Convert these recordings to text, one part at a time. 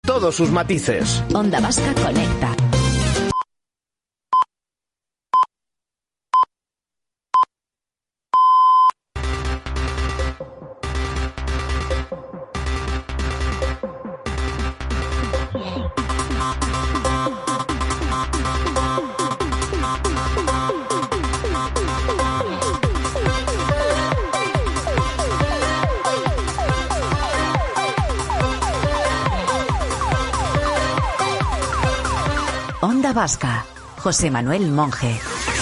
todos sus matices. Onda Vasca conecta. Onda Vasca, José Manuel Monje.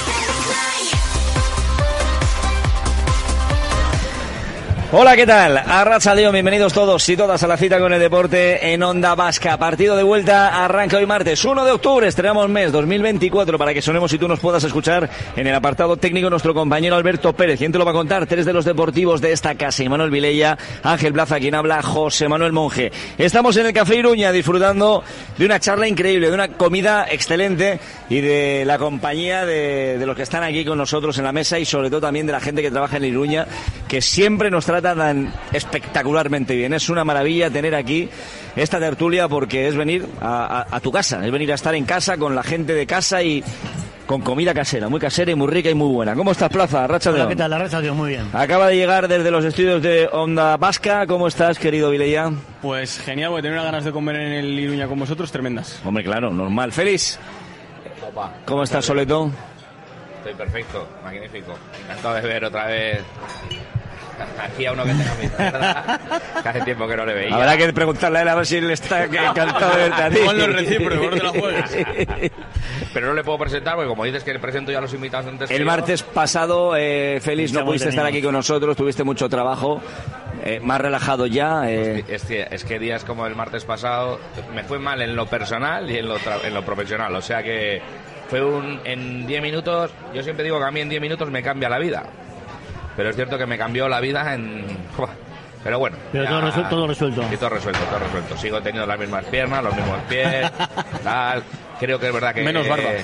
Hola, ¿qué tal? Arratsaldeon, bienvenidos todos y todas a la cita con el deporte en Onda Vasca. Partido de vuelta arranca hoy martes 1 de octubre, estrenamos mes 2024 para que sonemos y tú nos puedas escuchar en el apartado técnico nuestro compañero Alberto Pérez. ¿Quién te lo va a contar? Tres de los deportivos de esta casa: Imanol Vilella, Ángel Plaza, quien habla, José Manuel Monje. Estamos en el Café Iruña disfrutando de una charla increíble, de una comida excelente y de la compañía de los que están aquí con nosotros en la mesa y sobre todo también de la gente que trabaja en Iruña, que siempre nos trata tan espectacularmente bien. Es una maravilla tener aquí esta tertulia porque es venir a tu casa, es venir a estar en casa con la gente de casa y con comida casera, muy casera y muy rica y muy buena. ¿Cómo estás, Plaza? Arratsaldeon. Hola, ¿qué tal? Arratsaldeon, muy bien. Acaba de llegar desde los estudios de Onda Vasca. ¿Cómo estás, querido Vilella? Pues genial, porque tengo unas ganas de comer en el Iruña con vosotros tremendas. Hombre, claro, normal. Félix, ¿cómo estás, Soleto? Estoy perfecto, magnífico. Encantado de ver otra vez aquí a uno que tenga mi izquierda, que hace tiempo que no le veía. Habrá que preguntarle a él a ver si él está encantado de verte a ti. Igual los recíprocos, no te la juegas. Pero no le puedo presentar porque como dices que le presento ya a los invitados antes. El martes pasado, Félix, no pudiste estar aquí con nosotros, tuviste mucho trabajo, más relajado ya. Es que días como el martes pasado me fue mal en lo personal y en lo profesional, o sea que fue en 10 minutos, yo siempre digo que a mí en 10 minutos me cambia la vida. Pero es cierto que me cambió la vida en... Pero bueno. Pero todo resuelto. Sí, todo resuelto. Sigo teniendo las mismas piernas, los mismos pies, tal. Creo que es verdad que... Menos barba.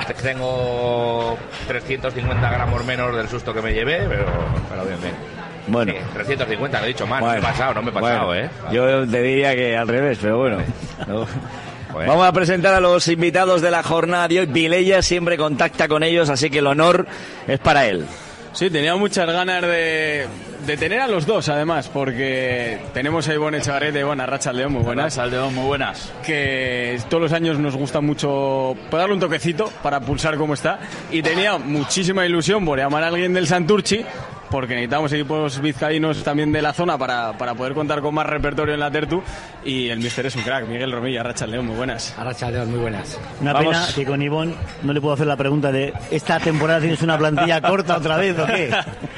Tengo 350 gramos menos del susto que me llevé, pero bien. Bueno. Sí, 350, lo he dicho mal, bueno, no me he pasado, bueno. Yo te diría que al revés, pero bueno. No. Bueno. Vamos a presentar a los invitados de la jornada de hoy. Vilella siempre contacta con ellos, así que el honor es para él. Sí, tenía muchas ganas de tener a los dos, además, porque tenemos a Ivonne Echavarrete, arratsaldeon, muy buenas. Arratsaldeon, muy buenas. Que todos los años nos gusta mucho darle un toquecito para pulsar cómo está. Y tenía muchísima ilusión por llamar a alguien del Santurchi, porque necesitamos equipos vizcaínos también de la zona para poder contar con más repertorio en la tertu. Y el míster es un crack, Miguel Romilla. Arratsaldeon, muy buenas. Arratsaldeon, muy buenas. Una pena que con Ivonne no le puedo hacer la pregunta de ¿esta temporada tienes una plantilla corta otra vez o qué?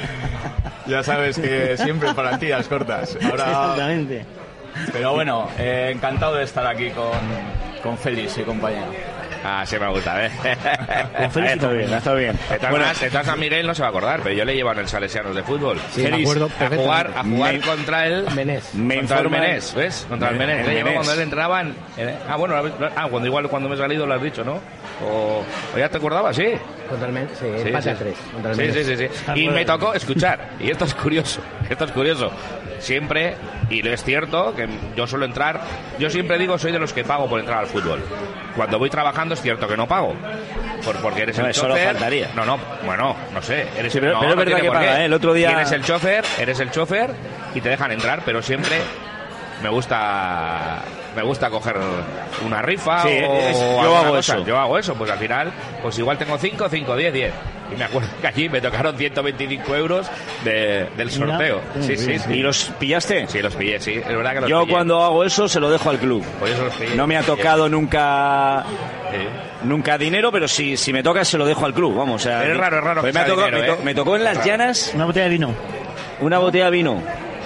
Ya sabes que siempre plantillas cortas. Ahora... Exactamente. Pero bueno, encantado de estar aquí con Félix y compañía. Ah, sí me gusta, Con Félix está bien. De todas a Miguel no se va a acordar, pero yo le llevo en el Salesianos de fútbol. Sí, me acuerdo a jugar contra el Menés. Contra el Menés, ¿ves? Contra el Menés. Le llevo cuando él entraba en... cuando me he salido lo has dicho, ¿no? O ya te acordabas, sí. Contra el Menés, sí, pasa a 3. Sí. Y me tocó escuchar, y esto es curioso. Siempre, y es cierto que yo suelo entrar, yo siempre digo soy de los que pago por entrar al fútbol. Cuando voy trabajando es cierto que no pago. Porque eres el chofer. Solo faltaría. No sé. Pero es verdad que paga, el otro día... Eres el chofer y te dejan entrar, pero siempre me gusta coger una rifa yo hago eso, pues al final pues igual tengo 5, 10 y me acuerdo que allí me tocaron 125 euros del sorteo. Sí. ¿Y los pillaste? Sí, los pillé, sí, es verdad que los yo pillé. Cuando hago eso se lo dejo al club. Pues eso los pillé. No me ha tocado nunca dinero, pero si me toca se lo dejo al club, vamos. O sea, es raro pues me tocó en las llanas una botella de vino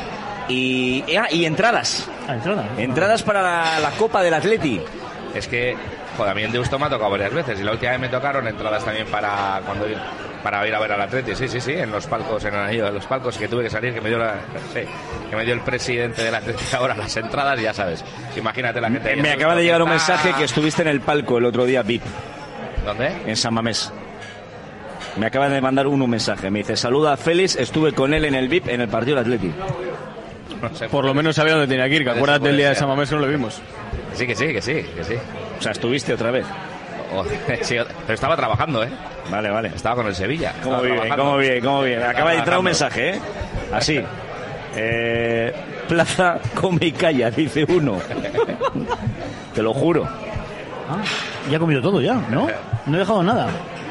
y entradas. Entradas para la Copa del Atleti. Es que, joder, a mí en Deusto me ha tocado varias veces. Y la última vez me tocaron entradas también para ir a ver al Atleti. Sí, en los palcos, en el anillo de los palcos que tuve que salir, que me dio el presidente del Atleti ahora las entradas, ya sabes. Imagínate la gente. Me acaba de llegar un mensaje que estuviste en el palco el otro día, VIP. ¿Dónde? En San Mamés. Me acaba de mandar un mensaje. Me dice, saluda a Félix, estuve con él en el VIP en el partido del Atleti. Por lo menos sabía dónde tenía que ir, que acuérdate el día de San Mamés que no lo vimos. Que sí. O sea, estuviste otra vez. Sí, pero estaba trabajando, ¿eh? Vale. Estaba con el Sevilla. ¿Cómo bien? Acaba de entrar un mensaje, ¿eh? Así. Plaza come y calla, dice uno. Te lo juro. Ya ha comido todo ya, ¿no? No he dejado nada.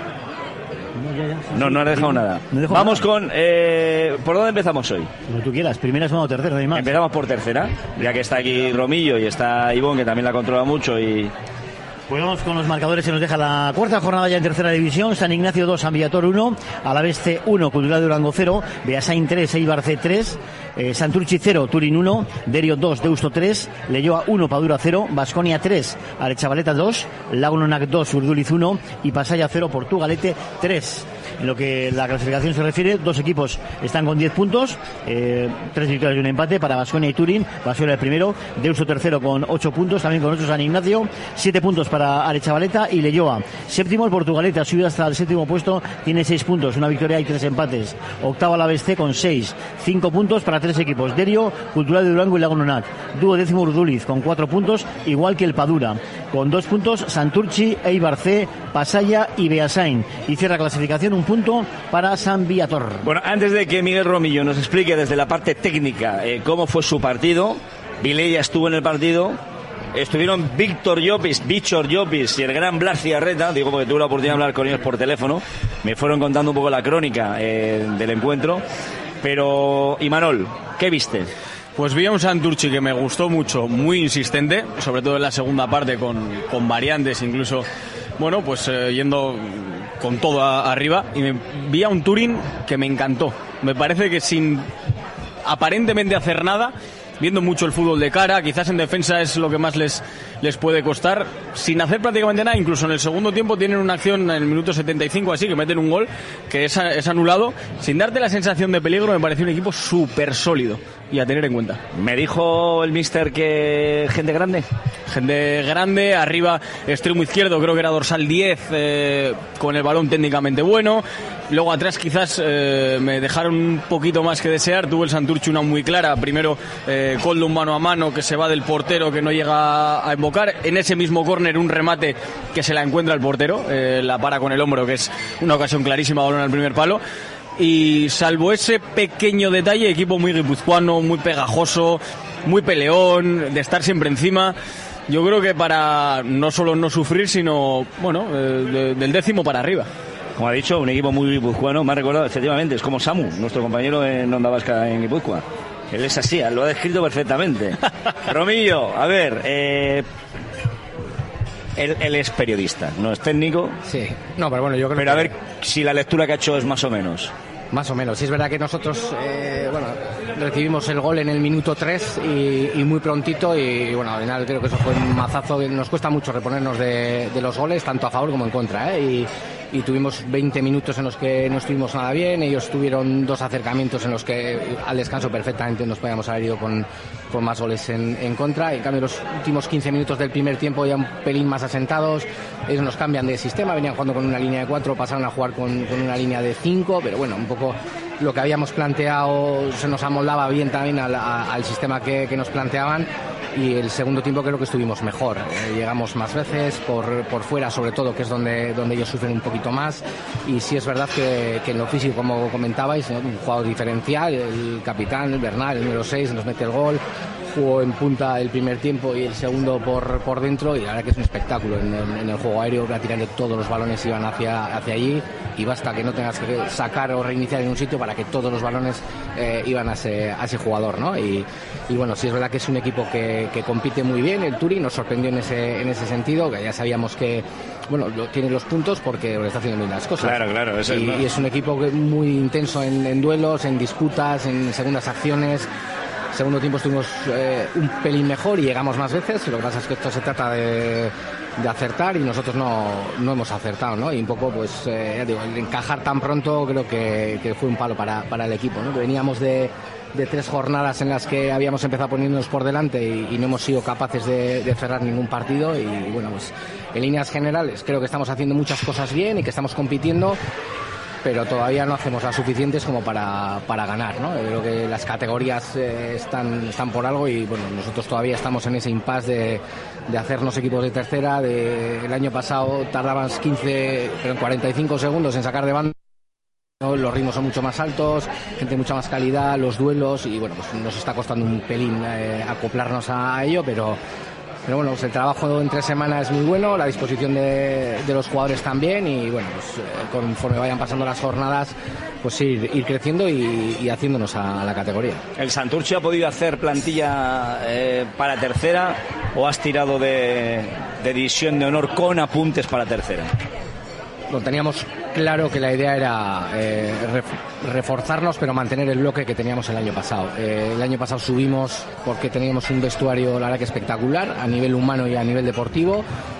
No has dejado nada. Vamos con... ¿por dónde empezamos hoy? Como tú quieras, primera, segunda o tercera, no hay más. Empezamos por tercera, ya que está aquí Romillo y está Ivón, que también la controla mucho y... Pues vamos con los marcadores, se nos deja la cuarta jornada ya en tercera división. San Ignacio 2, San Viator 1, Alavés C 1, Cultural de Durango 0, Beasain 3, Eibar C 3, Santurchi 0, Turín 1, Derio 2, Deusto 3, Leioa 1, Padura 0, Baskonia 3, Arechavaleta 2, Lagunonac 2, Urduliz 1 y Pasaya 0, Portugalete 3. En lo que la clasificación se refiere, dos equipos están con 10 puntos, 3 victorias y un empate para Baskonia y Turín. Baskonia el primero, Deusto tercero con 8 puntos, también con 8 San Ignacio, 7 puntos para Arechavaleta y Leioa. Séptimo el Portugalete, ha subido hasta el séptimo puesto, tiene 6 puntos, una victoria y 3 empates. Octavo Alavés C con 6, 5 puntos para 3 equipos, Derio, Cultural de Durango y Lagunonac. Duodécimo Urduliz con 4 puntos, igual que el Padura. Con 2 puntos Santurchi, Eibar C, Pasaya y Beasain. Y cierra clasificación un punto para San Viator. Bueno, antes de que Miguel Romillo nos explique desde la parte técnica cómo fue su partido, Vilella estuvo en el partido, estuvieron Víctor Llopis y el gran Blas Ciarreta, digo porque tuve la oportunidad de hablar con ellos por teléfono, me fueron contando un poco la crónica del encuentro, pero Imanol, ¿qué viste? Pues vi a un Santurchi que me gustó mucho, muy insistente, sobre todo en la segunda parte con variantes, incluso, bueno, pues yendo con todo arriba, y vi a un Turín que me encantó. Me parece que sin aparentemente hacer nada, viendo mucho el fútbol de cara, quizás en defensa es lo que más les puede costar, sin hacer prácticamente nada. Incluso en el segundo tiempo tienen una acción en el minuto 75 así, que meten un gol que es anulado, sin darte la sensación de peligro. Me pareció un equipo súper sólido y a tener en cuenta. Me dijo el míster que gente grande, arriba extremo izquierdo, creo que era dorsal 10, con el balón técnicamente bueno. Luego atrás quizás me dejaron un poquito más que desear. Tuvo el Santurchi una muy clara. Primero Coldo un mano a mano que se va del portero, que no llega a invocar. En ese mismo córner un remate que se la encuentra el portero, la para con el hombro, que es una ocasión clarísima, balón al primer palo. Y salvo ese pequeño detalle, equipo muy guipuzcoano, muy pegajoso, muy peleón, de estar siempre encima. Yo creo que para no solo no sufrir, sino bueno, del décimo para arriba. Como ha dicho, un equipo muy guipuzcoano, me ha recordado, efectivamente, es como Samu, nuestro compañero en Onda Vasca en Guipúzcoa. Él es así, lo ha descrito perfectamente. Romillo, a ver, él es periodista, no es técnico. Sí, no, pero bueno, yo creo pero a ver si la lectura que ha hecho es más o menos. Más o menos, sí es verdad que nosotros recibimos el gol en el minuto 3 y muy prontito, y bueno, al final creo que eso fue un mazazo. Nos cuesta mucho reponernos de los goles, tanto a favor como en contra, y tuvimos 20 minutos en los que no estuvimos nada bien. Ellos tuvieron 2 acercamientos en los que al descanso perfectamente nos podíamos haber ido con más goles en contra. En cambio, los últimos 15 minutos del primer tiempo ya un pelín más asentados. Ellos nos cambian de sistema, venían jugando con una línea de 4, pasaron a jugar con una línea de 5, pero bueno, un poco lo que habíamos planteado se nos amoldaba bien también al sistema que nos planteaban. Y el segundo tiempo creo que estuvimos mejor, llegamos más veces por fuera, sobre todo, que es donde ellos sufren un poquito más. Y sí es verdad que en lo físico, como comentabais, un jugador diferencial, el capitán, el Bernal, el número 6, nos mete el gol, jugó en punta el primer tiempo y el segundo por dentro, y la verdad que es un espectáculo. En el juego aéreo prácticamente todos los balones iban hacia allí, y basta que no tengas que sacar o reiniciar en un sitio para que todos los balones iban a ese jugador, ¿no? Y bueno, sí es verdad que es un equipo que compite muy bien. El Turín nos sorprendió en ese sentido, que ya sabíamos que bueno, tiene los puntos porque está haciendo bien las cosas. Claro, eso y es un equipo muy intenso en duelos, en disputas, en segundas acciones. Segundo tiempo estuvimos un pelín mejor y llegamos más veces. Lo que pasa es que esto se trata de acertar, y nosotros no hemos acertado, ¿no? Y un poco, pues, el encajar tan pronto creo que fue un palo para el equipo, ¿no? Veníamos de 3 jornadas en las que habíamos empezado poniéndonos por delante y no hemos sido capaces de cerrar ningún partido. Y bueno, pues en líneas generales creo que estamos haciendo muchas cosas bien y que estamos compitiendo. pero todavía no hacemos las suficientes como para ganar, ¿no? Creo que las categorías están por algo y bueno, nosotros todavía estamos en ese impasse de hacernos equipos de tercera. El año pasado tardabas 45 segundos en sacar de banda. Los ritmos son mucho más altos, gente de mucha más calidad, los duelos, y bueno, pues nos está costando un pelín acoplarnos a ello, pero bueno, pues el trabajo entre semana es muy bueno, la disposición de los jugadores también, y bueno, pues conforme vayan pasando las jornadas, pues ir creciendo y haciéndonos a la categoría. ¿El Santurce ha podido hacer plantilla para tercera o has tirado de división de honor con apuntes para tercera? Bueno, teníamos claro que la idea era reforzarnos, pero mantener el bloque que teníamos el año pasado. El año pasado subimos porque teníamos un vestuario, la verdad, que espectacular a nivel humano y a nivel deportivo,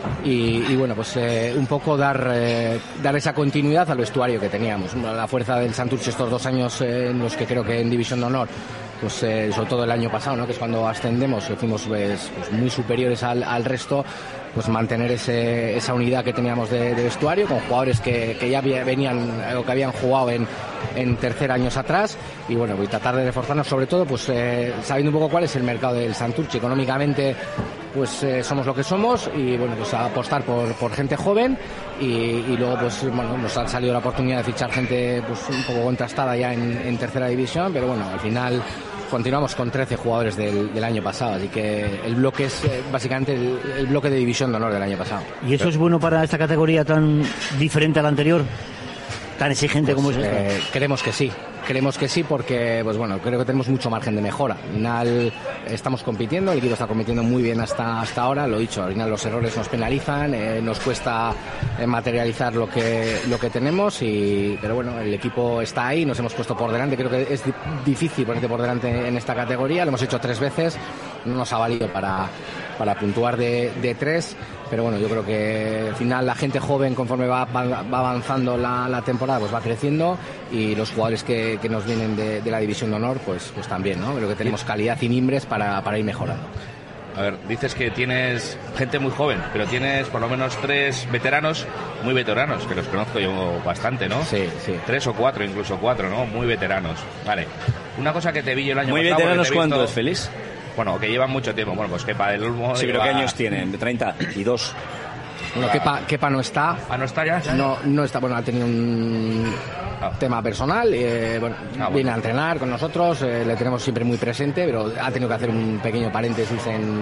y bueno, pues un poco dar esa continuidad al vestuario que teníamos. La fuerza del Santurce estos 2 años en los que creo que en división de honor, pues sobre todo el año pasado, ¿no?, que es cuando ascendemos, fuimos pues muy superiores al resto, pues mantener esa unidad que teníamos de vestuario, con jugadores que ya venían o que habían jugado en tercer años atrás, y bueno, pues tratar de reforzarnos, sobre todo pues sabiendo un poco cuál es el mercado del Santurce. Económicamente pues somos lo que somos, y bueno, pues a apostar por gente joven, y luego pues bueno, nos ha salido la oportunidad de fichar gente pues un poco contrastada ya en tercera división, pero bueno, al final continuamos con 13 jugadores del año pasado, así que el bloque es básicamente el bloque de división de honor del año pasado. ¿Y eso es bueno para esta categoría tan diferente a la anterior? ¿Tan exigente como es esta? Creemos que sí, porque pues bueno, creo que tenemos mucho margen de mejora. Al final estamos compitiendo, el equipo está compitiendo muy bien hasta ahora, lo dicho, al final los errores nos penalizan, nos cuesta materializar lo que tenemos, pero bueno, el equipo está ahí, nos hemos puesto por delante. Creo que es difícil ponerte por delante en esta categoría, lo hemos hecho 3 veces, no nos ha valido para puntuar de 3, pero bueno, yo creo que al final la gente joven, conforme va avanzando la temporada, pues va creciendo, y los jugadores que nos vienen de la división de honor, pues también, ¿no? Creo que tenemos calidad y mimbres para ir mejorando. A ver, dices que tienes gente muy joven, pero tienes por lo menos 3 veteranos, muy veteranos, que los conozco yo bastante, ¿no? Sí. 3 o 4, incluso 4, ¿no? Muy veteranos. Vale. Una cosa que te vi yo el año pasado... ¿Muy veteranos cuántos, Félix? Bueno, que llevan mucho tiempo. Bueno, pues Kepa del Olmo... Sí, pero ¿qué años tienen? De 32. Bueno, Kepa no está. ¿Ah, no está ya? No está. Bueno, ha tenido un tema personal. Viene a entrenar con nosotros. Le tenemos siempre muy presente, pero ha tenido que hacer un pequeño paréntesis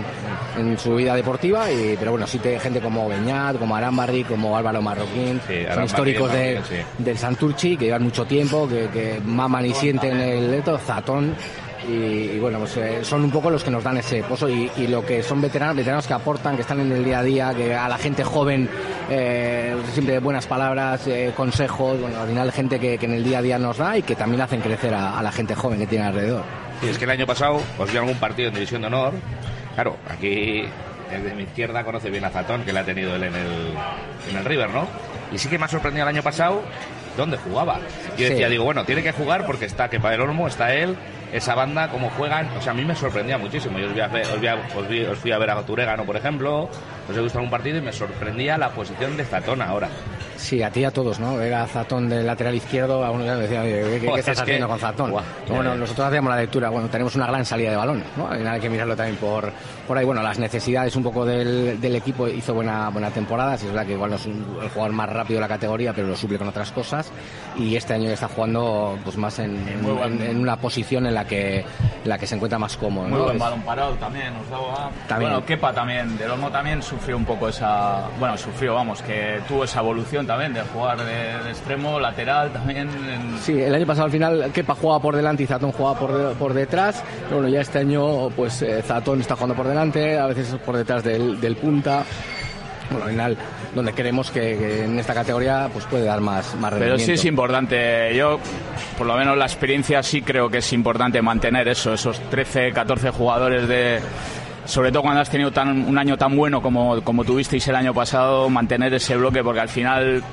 en su vida deportiva. Pero bueno, sí, gente como Beñat, como Arambarri, como Álvaro Marroquín, son históricos del Santurce, que llevan mucho tiempo, que maman y sienten el Zatón. Y bueno, pues son un poco los que nos dan ese pozo, y lo que son veteranos que aportan, que están en el día a día, que a la gente joven siempre buenas palabras, consejos. Bueno, al final gente que en el día a día nos da, y que también hacen crecer a la gente joven que tiene alrededor. Sí, es que el año pasado os vi algún partido en división de honor. Claro, aquí desde mi izquierda conoce bien a Zatón, que le ha tenido él en el River, ¿no? Y sí que me ha sorprendido el año pasado dónde jugaba. Yo decía, digo, bueno, tiene que jugar porque está Kepa del Olmo, está él, esa banda, cómo juegan. O sea, a mí me sorprendía muchísimo. Yo os fui a ver a Turegano, por ejemplo, os he gustado un partido y me sorprendía la posición de Zatón ahora. Sí, a ti y a todos, ¿no? Ver a Zatón del lateral izquierdo, algunos ya me decían, ¿qué estás haciendo con Zatón? Bueno, nosotros hacíamos la lectura, bueno, tenemos una gran salida de balón, ¿no? Hay que mirarlo también por ahí. Bueno, las necesidades un poco del equipo, hizo buena temporada, sí, es verdad que igual no es el jugador más rápido de la categoría, pero lo suple con otras cosas, y este año ya está jugando pues más en una posición en la que se encuentra más cómodo, ¿no? Muy buen balón parado también nos daba. También. Bueno, Kepa también, del Olmo también sufrió un poco que tuvo esa evolución también de jugar de extremo, lateral también. Sí, el año pasado al final Kepa jugaba por delante y Zatón jugaba por detrás. Pero bueno, ya este año pues Zatón está jugando por delante, a veces por detrás del punta. Bueno, al final, donde creemos que en esta categoría pues puede dar más rendimiento. Pero sí es importante, yo por lo menos la experiencia sí creo que es importante mantener esos 13, 14 jugadores sobre todo cuando has tenido un año tan bueno como tuvisteis el año pasado, mantener ese bloque, porque al final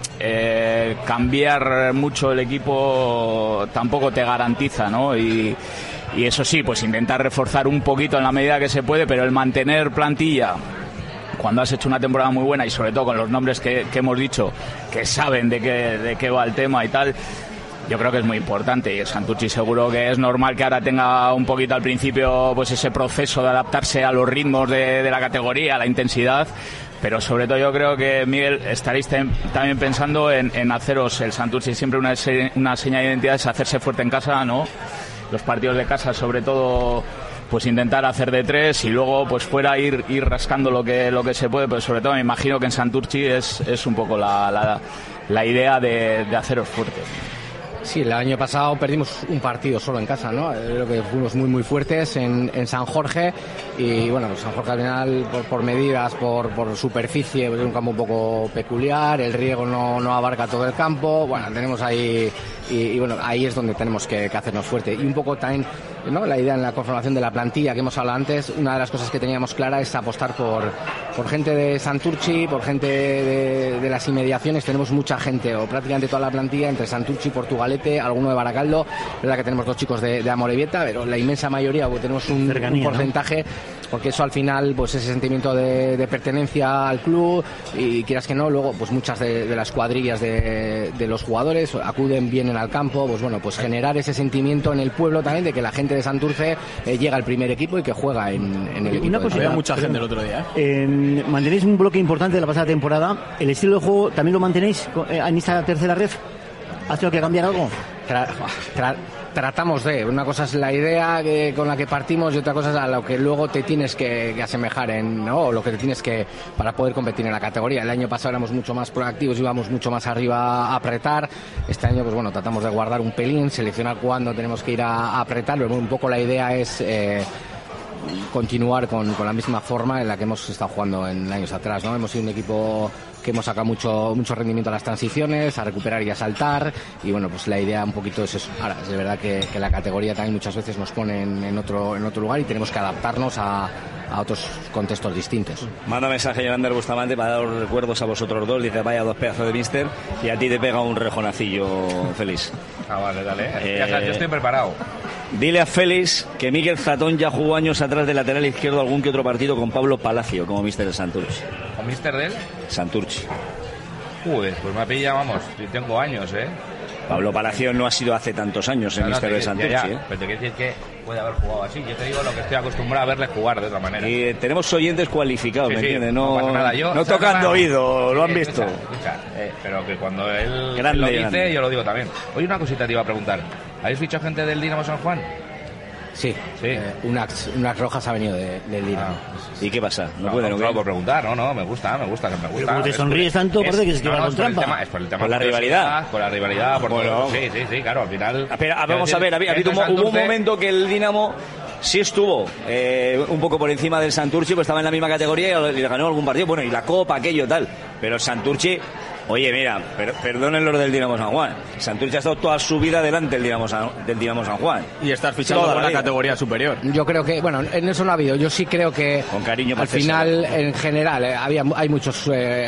cambiar mucho el equipo tampoco te garantiza, ¿no? Y eso sí, pues intentar reforzar un poquito en la medida que se puede, pero el mantener plantilla cuando has hecho una temporada muy buena y sobre todo con los nombres que hemos dicho, que saben de qué va el tema y tal, yo creo que es muy importante. Y el Santurtzi seguro que es normal que ahora tenga un poquito al principio pues ese proceso de adaptarse a los ritmos de la categoría, a la intensidad. Pero sobre todo yo creo que, Miguel, estaréis también pensando en haceros el Santurtzi siempre una señal de identidad, es hacerse fuerte en casa, ¿no? Los partidos de casa, sobre todo, pues intentar hacer de 3 y luego pues fuera ir rascando lo que se puede, pero sobre todo me imagino que en Santurtzi es un poco la idea de haceros fuerte. Sí, el año pasado perdimos un partido solo en casa, ¿no? Creo que fuimos muy fuertes en San Jorge y bueno, pues San Jorge al final por medidas, por superficie, pues es un campo un poco peculiar, el riego no abarca todo el campo, bueno, tenemos ahí y bueno, ahí es donde tenemos que hacernos fuerte. Y un poco también, ¿no? La idea en la conformación de la plantilla que hemos hablado antes, una de las cosas que teníamos clara es apostar por gente de Santurtzi, por gente de las inmediaciones. Tenemos mucha gente, o prácticamente toda la plantilla, entre Santurtzi, Portugalete, alguno de Baracaldo. Es verdad que tenemos 2 chicos de Amorebieta, pero la inmensa mayoría, pues, tenemos un porcentaje, ¿no? Porque eso al final, pues ese sentimiento de pertenencia al club, y quieras que no, luego pues muchas de las cuadrillas de los jugadores vienen al campo, pues bueno, pues generar ese sentimiento en el pueblo también de que la gente de Santurce llega al primer equipo y que juega en el equipo. Una cosa, había mucha gente el otro día. Mantenéis un bloque importante de la pasada temporada. ¿El estilo de juego también lo mantenéis en esta tercera ref? ¿Has tenido que cambiar algo? Tratamos de. Una cosa es la idea con la que partimos y otra cosa es a lo que luego te tienes que asemejar ¿no? O lo que te tienes que para poder competir en la categoría. El año pasado éramos mucho más proactivos, íbamos mucho más arriba a apretar. Este año, pues bueno, tratamos de guardar un pelín, seleccionar cuándo tenemos que ir a apretar. Pero un poco la idea es continuar con la misma forma en la que hemos estado jugando en años atrás, ¿no? Hemos sido un equipo que hemos sacado mucho rendimiento a las transiciones, a recuperar y a saltar, y bueno, pues la idea un poquito es eso. Ahora, es de verdad que la categoría también muchas veces nos pone en otro lugar y tenemos que adaptarnos a otros contextos distintos. Manda mensaje Yolander Bustamante para dar los recuerdos a vosotros dos. Dice, vaya 2 pedazos de mister, y a ti te pega un rejonacillo, Félix. Vale, dale. Ya sabes, yo estoy preparado. Dile a Félix que Miquel Zatón ya jugó años atrás de lateral izquierdo algún que otro partido con Pablo Palacio como mister de Santurtzi. ¿Con mister de él? Santurtzi. Joder, pues me pilla, vamos, tengo años, Pablo Palacio no ha sido hace tantos años el mister de Santurtzi. Ya. Pero te quiero decir que puede haber jugado así. Yo te digo lo que estoy acostumbrado a verle jugar de otra manera. Y tenemos oyentes cualificados, ¿me entiendes? No pasa nada. Yo, no tocando oído, lo han visto. Escucha, pero que cuando él lo dice, yo lo digo también. Oye, una cosita te iba a preguntar. ¿Habéis fichado gente del Dinamo San Juan? Sí. Unax Rojas ha venido del Dinamo. ¿Y qué pasa? No por preguntar, me gusta. Como te sonríes tanto, parece que es que va con trampa. Es por el tema por la rivalidad. Por la rivalidad, por bueno, todo. Sí, claro, al final. Pero, vamos a ver, hubo un momento que el Dinamo sí estuvo un poco por encima del Santurtzi, pues estaba en la misma categoría y le ganó algún partido, bueno, y la Copa, aquello tal. Pero el Santurtzi, oye, mira, perdonen los del Dinamo San Juan, Santurtzi ha estado toda su vida delante del Dinamo San Juan. Y estás fichando por la categoría superior. Yo creo que, bueno, en eso no ha habido. Yo sí creo que con cariño al final, en general, hay muchos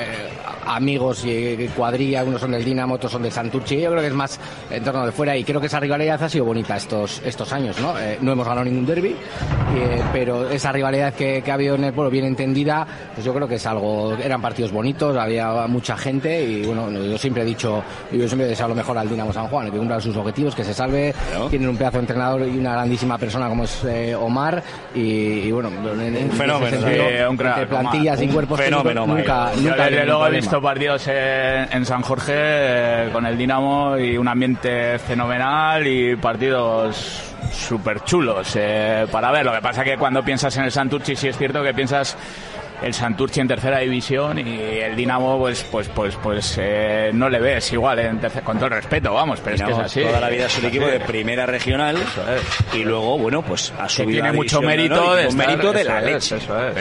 amigos y cuadrilla, unos son del Dinamo, otros son del Santurtzi. Yo creo que es más en torno de fuera, y creo que esa rivalidad ha sido bonita estos años, ¿no? No hemos ganado ningún derbi, pero esa rivalidad que ha habido en el pueblo, bien entendida, pues yo creo que es algo. Eran partidos bonitos, había mucha gente, y bueno, yo siempre he dicho, yo siempre deseo lo mejor al Dinamo San Juan, que cumpla sus objetivos, que se salve. Claro. Tienen un pedazo de entrenador y una grandísima persona como es Omar, y bueno, un fenómeno, un crack, plantillas y cuerpos fenómeno, nunca desde luego he visto partidos en San Jorge con el Dinamo y un ambiente fenomenal y partidos súper chulos para ver. Lo que pasa que cuando piensas en el Santurtzi, sí es cierto que piensas el Santurtzi en tercera división, y el Dinamo pues no le ves igual con todo el respeto, vamos, pero Dinamo, es que es así. Toda la vida es un equipo de primera regional, y luego, bueno, pues ha subido. Tiene mucho mérito, ¿no? De mérito de la leche.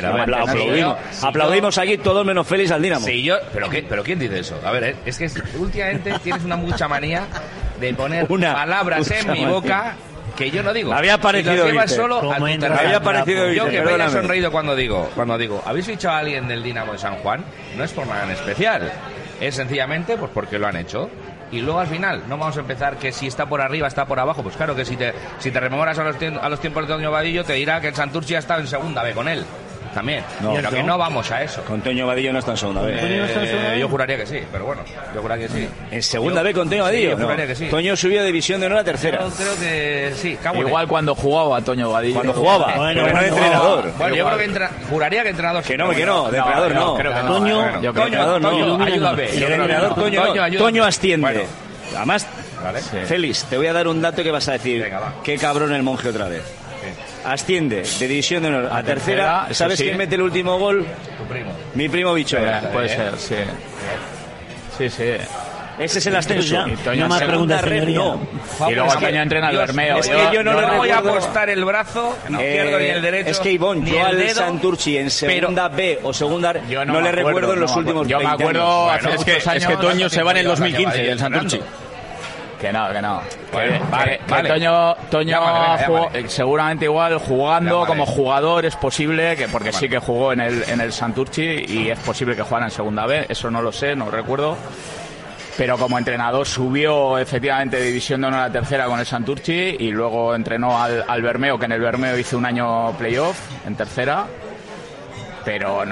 Pero aplaudimos aquí todos menos Félix al Dinamo. Sí, pero ¿quién dice eso? A ver, es que últimamente tienes una mucha manía de poner palabras en mi boca que yo no digo. Había parecido yo que me haya sonreído cuando digo, ¿habéis fichado a alguien del Dinamo de San Juan? No es por nada en especial, es sencillamente pues porque lo han hecho. Y luego al final no vamos a empezar que si está por arriba, está por abajo. Pues claro que si te rememoras a los tiempos de Toño Vadillo, te dirá que el Santurtzi ha estado en segunda B con él. también. No, pero que no vamos a eso. Con Toño Vadillo no está en segunda B. Yo juraría que sí, pero bueno, yo juraría que sí. ¿En segunda B con Toño Vadillo? Sí, yo juraría que sí. Toño subió de división de honor a tercera. Yo creo que sí. Igual cuando jugaba Toño Vadillo. Cuando jugaba, pero no de entrenador. Bueno, yo creo que juraría que entrenador. Que no, de entrenador no. Toño, ayúdame. El entrenador Toño asciende. Bueno. Además, Félix, te voy a dar un dato que vas a decir. Venga, qué cabrón el Monje otra vez. Asciende de división de honor a tercera. ¿Sabes quién mete el último gol? Tu primo. Mi primo Bichora. Puede ser, sí. Sí. Ese es el ascenso. No más preguntas, señoría. No. Y luego Toño entrena al Bermeo. Es que yo no le voy a recuerdo apostar el brazo izquierdo ni el derecho. Es que Ivonne, yo al Santurchi en segunda B o segunda no le recuerdo en los últimos 20 años. Yo me acuerdo hace muchos años. Es que Toño se va en el 2015 del Santurchi. Que no. Vale. Toño Llámale. seguramente igual jugando como jugador es posible, porque sí que jugó en el Santurchi y es posible que jugara en segunda B, eso no lo sé, no recuerdo. Pero como entrenador subió efectivamente de división de honor a tercera con el Santurchi y luego entrenó al Bermeo, que en el Bermeo hizo un año playoff en tercera. Pero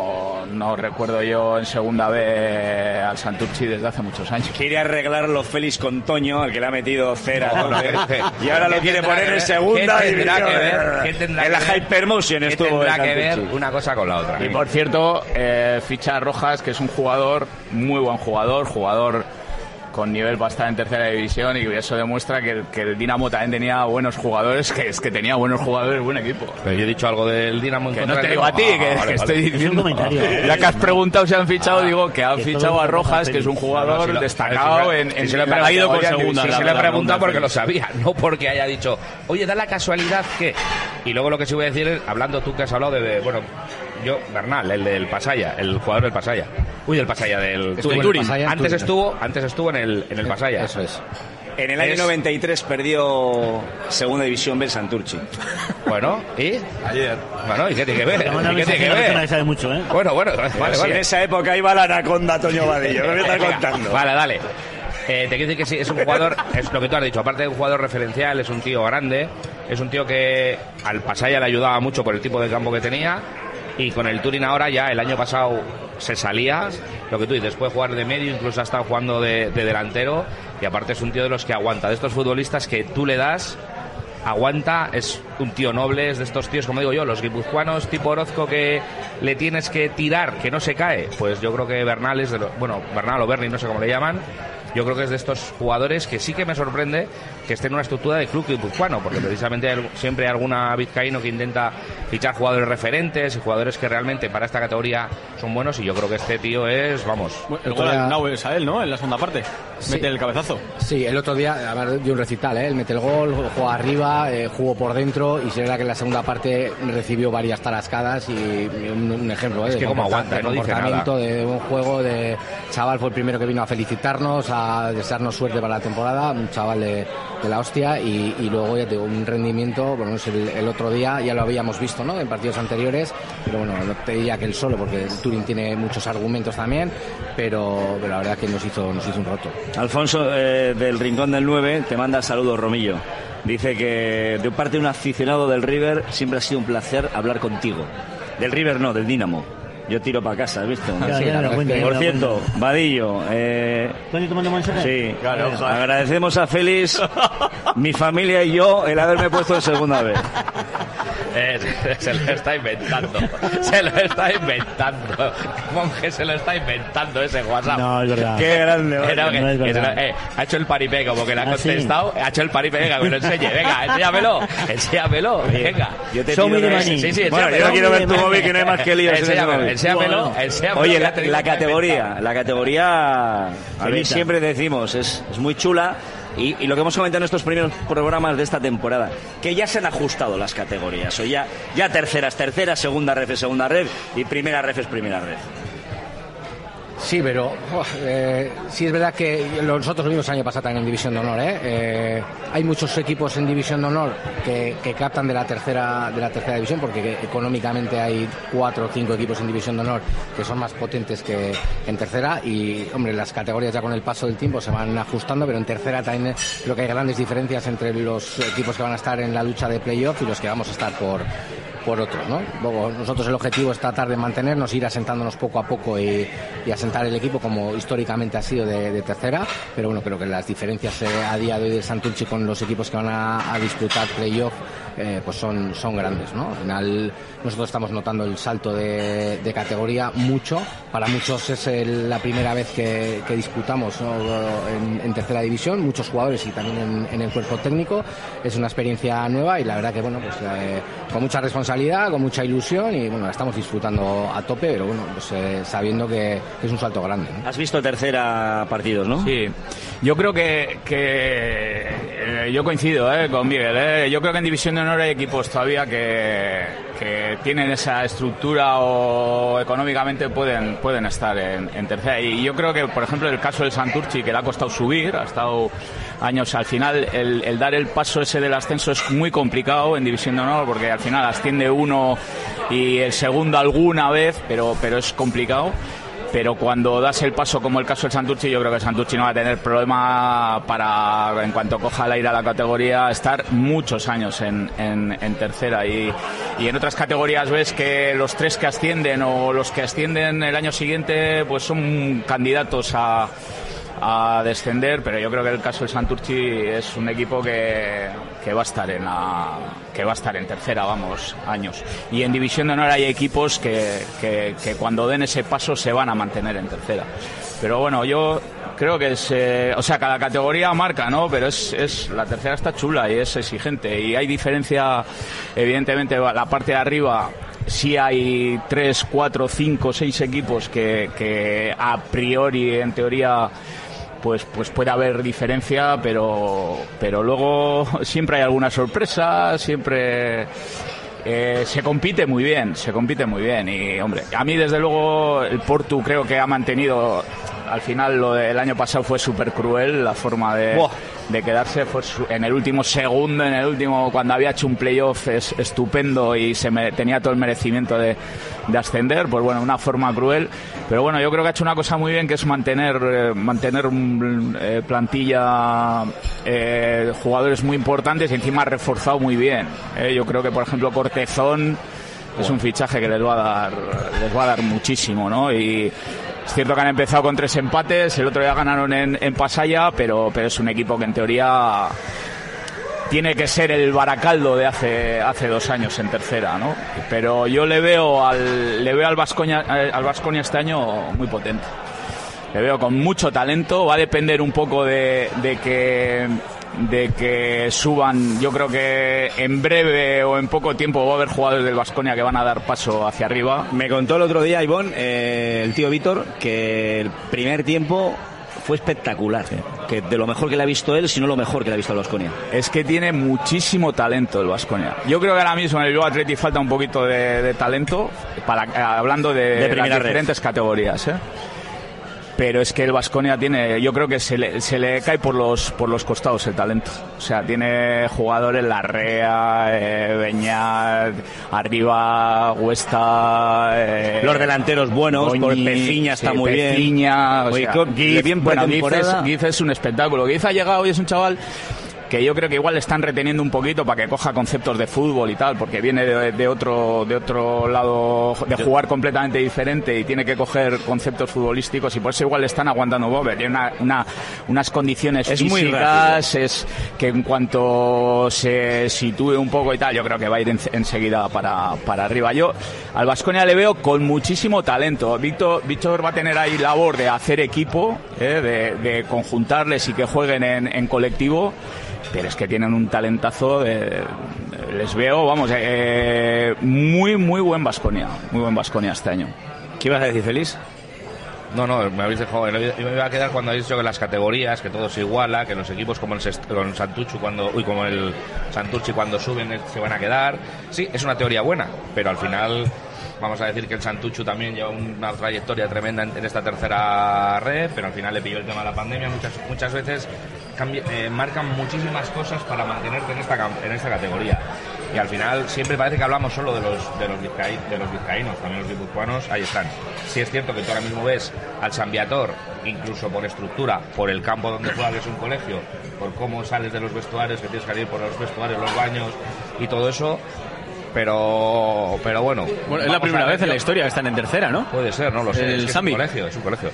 no recuerdo yo en segunda B al Santurchi desde hace muchos años. Quiere arreglarlo Félix con Toño, al que le ha metido cera. Y ahora lo quiere poner en segunda. ¿Qué tendrá que ver? En la Hypermotion estuvo. Tendrá que ver una cosa con la otra. Y por cierto, ficha a Rojas, que es un jugador, muy buen jugador con nivel para estar en tercera división, y eso demuestra que el Dinamo también tenía buenos jugadores, que tenía buenos jugadores, buen equipo. Pero yo he dicho algo del Dinamo en que contra no te del digo a ti, vale. Estoy diciendo. Ya que has preguntado si han fichado, digo que han fichado a Rojas, que es un jugador destacado se le ha ido con segunda. Se le he preguntado porque lo sabía, no porque haya dicho, oye, da la casualidad que... Y luego lo que sí voy a decir es, hablando tú que has hablado Bernal, el del Pasaya, el jugador del Pasaya. Del Pasaya, del Turín. Antes estuvo en el Pasaya. Eso es. En el año 93 perdió segunda división B el Santurchi. Bueno, ¿y? Ayer. Bueno, ¿y qué tiene que ver? Sabe mucho, ¿eh? Bueno, vale. En esa época iba la anaconda Toño Vadillo, me está contando. Vale. Te quiero decir que sí, es un jugador, es lo que tú has dicho, aparte de un jugador referencial, es un tío grande, es un tío que al Pasaya le ayudaba mucho por el tipo de campo que tenía, y con el Turín ahora ya el año pasado se salía, lo que tú dices, puede jugar de medio, incluso ha estado jugando de delantero, y aparte es un tío de los que aguanta, de estos futbolistas que tú le das, aguanta, es un tío noble, es de estos tíos, como digo yo, los guipuzcoanos tipo Orozco, que le tienes que tirar, que no se cae. Pues yo creo que Bernal es Bernal o Berni, no sé cómo le llaman. Yo creo que es de estos jugadores que sí que me sorprende que esté en una estructura de club guipuzcoano, porque precisamente siempre hay alguna vizcaíno que intenta fichar jugadores referentes y jugadores que realmente para esta categoría son buenos, y yo creo que este tío es, vamos... El gol al Nau es a él, ¿no? En la segunda parte. Sí. Mete el cabezazo. Sí, el otro día, dio un recital, él mete el gol, juega arriba, jugó por dentro, y se verá que en la segunda parte recibió varias tarascadas, y un ejemplo, es que como aguanta, no dice nada. De un juego, de chaval, fue el primero que vino a felicitarnos, a desearnos suerte para la temporada, un chaval de la hostia, y luego ya tengo un rendimiento, bueno, el otro día ya lo habíamos visto, ¿no?, en partidos anteriores, pero bueno, no te diría que él solo, porque el Turín tiene muchos argumentos también, pero la verdad que nos hizo un roto. Alfonso, del Rincón del 9, te manda saludos, Romillo. Dice que de parte de un aficionado del River siempre ha sido un placer hablar contigo. Del River no, del Dinamo. Yo tiro para casa, ¿has visto? Por cierto, Vadillo, ¿Tony tomando mensaje? Sí, claro. Agradecemos a Félix, mi familia y yo, el haberme puesto en segunda vez. Se lo está inventando. Monje se lo está inventando ese WhatsApp. No, es verdad. Qué grande. No es verdad. Ha hecho el paripé, como que le ha contestado. ¿Sí? Ha hecho el paripé, venga, que lo enseñe. Venga, enséñamelo. Venga. Yo te tiro sí, bueno, yo no quiero ver tu móvil, que no hay más que líos. Enséñamelo. Oye, la categoría, a mí siempre decimos, es muy chula. Y lo que hemos comentado en estos primeros programas de esta temporada, que ya se han ajustado las categorías, o ya tercera es tercera, segunda ref es segunda ref, y primera ref es primera ref. Sí, pero sí es verdad que nosotros lo vimos el año pasado también en División de Honor. Hay muchos equipos en División de Honor que captan de la tercera división, porque económicamente hay 4 o 5 equipos en División de Honor que son más potentes que en tercera, y hombre, las categorías ya con el paso del tiempo se van ajustando, pero en tercera también creo que hay grandes diferencias entre los equipos que van a estar en la lucha de playoff y los que vamos a estar por por otros, ¿no? Luego, nosotros el objetivo es tratar de mantenernos, ir asentándonos poco a poco y asentar el equipo como históricamente ha sido de tercera, pero bueno, creo que las diferencias a día de hoy del Santurtzi con los equipos que van a disputar playoff pues son grandes, ¿no? Al final nosotros estamos notando el salto de categoría mucho. Para muchos es la primera vez que disputamos, ¿no? en tercera división, muchos jugadores y también en el cuerpo técnico. Es una experiencia nueva y la verdad que bueno, pues con mucha responsabilidad, con mucha ilusión y bueno, la estamos disfrutando a tope, pero bueno, pues sabiendo que es un salto grande, ¿no? Has visto tercera partidos, ¿no? Sí, yo creo que yo coincido con Miguel, yo creo que en División de Honor hay equipos todavía que tienen esa estructura o económicamente pueden estar en tercera, y yo creo que por ejemplo el caso del Santurtzi, que le ha costado subir, ha estado años, al final el dar el paso ese del ascenso es muy complicado en División de Honor, porque al final asciende uno y el segundo alguna vez, pero es complicado. Pero cuando das el paso, como el caso del Santurtzi, yo creo que el Santurtzi no va a tener problema para, en cuanto coja el aire a la categoría, estar muchos años en tercera. Y en otras categorías ves que los 3 que ascienden o los que ascienden el año siguiente pues son candidatos a descender, pero yo creo que el caso del Santurtzi es un equipo que va a estar en tercera, vamos, años. Y en División de Honor hay equipos que cuando den ese paso se van a mantener en tercera. Pero bueno, yo creo que cada categoría marca, ¿no? Pero la tercera está chula y es exigente, y hay diferencia, evidentemente, la parte de arriba. Sí hay 3, 4, 5, 6 equipos que a priori, en teoría, pues puede haber diferencia, pero luego siempre hay alguna sorpresa, siempre se compite muy bien, y hombre, a mí desde luego el Portu creo que ha mantenido. Al final lo del año pasado fue súper cruel la forma de quedarse, fue en el último segundo, cuando había hecho un playoff estupendo y tenía todo el merecimiento de ascender, pues bueno, una forma cruel, pero bueno, yo creo que ha hecho una cosa muy bien, que es mantener plantilla, jugadores muy importantes, y encima ha reforzado muy bien, yo creo que por ejemplo Cortezón es un fichaje que les va a dar muchísimo, ¿no? Y es cierto que han empezado con 3 empates, el otro día ganaron en Pasaya, pero es un equipo que en teoría tiene que ser el Baracaldo de hace 2 años en tercera, ¿no? Pero yo le veo al Baskonia este año muy potente. Le veo con mucho talento, va a depender un poco de que suban. Yo creo que en breve o en poco tiempo va a haber jugadores del Baskonia que van a dar paso hacia arriba. Me contó el otro día, Ivonne, el tío Víctor, que el primer tiempo fue espectacular, que de lo mejor que le ha visto él, si no lo mejor que le ha visto el Baskonia. Es que tiene muchísimo talento el Baskonia. Yo creo que ahora mismo en el Bilbao Athletic falta un poquito de talento, hablando de las diferentes categorías, pero es que el Baskonia tiene, yo creo que se le cae por los costados el talento. O sea, tiene jugadores Larrea, Beñat, arriba Huesta, los delanteros buenos, Peciña está muy bien. Giz es un espectáculo. Giz ha llegado y es un chaval que yo creo que igual le están reteniendo un poquito para que coja conceptos de fútbol y tal, porque viene de otro lado, de jugar completamente diferente, y tiene que coger conceptos futbolísticos, y por eso igual le están aguantando Bober. Tiene unas condiciones físicas, es que en cuanto se sitúe un poco y tal, yo creo que va a ir enseguida para arriba. Yo al Baskonia le veo con muchísimo talento. Víctor va a tener ahí labor de hacer equipo, de conjuntarles y que jueguen en colectivo. Pero es que tienen un talentazo, les veo, vamos, muy buen Baskonia este año. ¿Qué ibas a decir, Félix? No, me habéis dejado. Yo me iba a quedar cuando habéis dicho que las categorías, que todo se iguala, que los equipos como el Santurtzi cuando suben se van a quedar. Sí, es una teoría buena, pero al final vamos a decir que el Santurtzi también lleva una trayectoria tremenda en esta tercera red, pero al final le pilló el tema de la pandemia. Muchas veces marcan muchísimas cosas para mantenerte en esta categoría, y al final siempre parece que hablamos solo de los vizcaínos, también los guipuzcoanos ahí están. Sí es cierto que tú ahora mismo ves al San Viator, incluso por estructura, por el campo donde juega, que es un colegio, por cómo sales de los vestuarios, que tienes que salir por los vestuarios, los baños y todo eso, Pero bueno, es la primera vez en la historia que están en tercera, ¿no? Puede ser, no lo sé. El Sami. Es un colegio.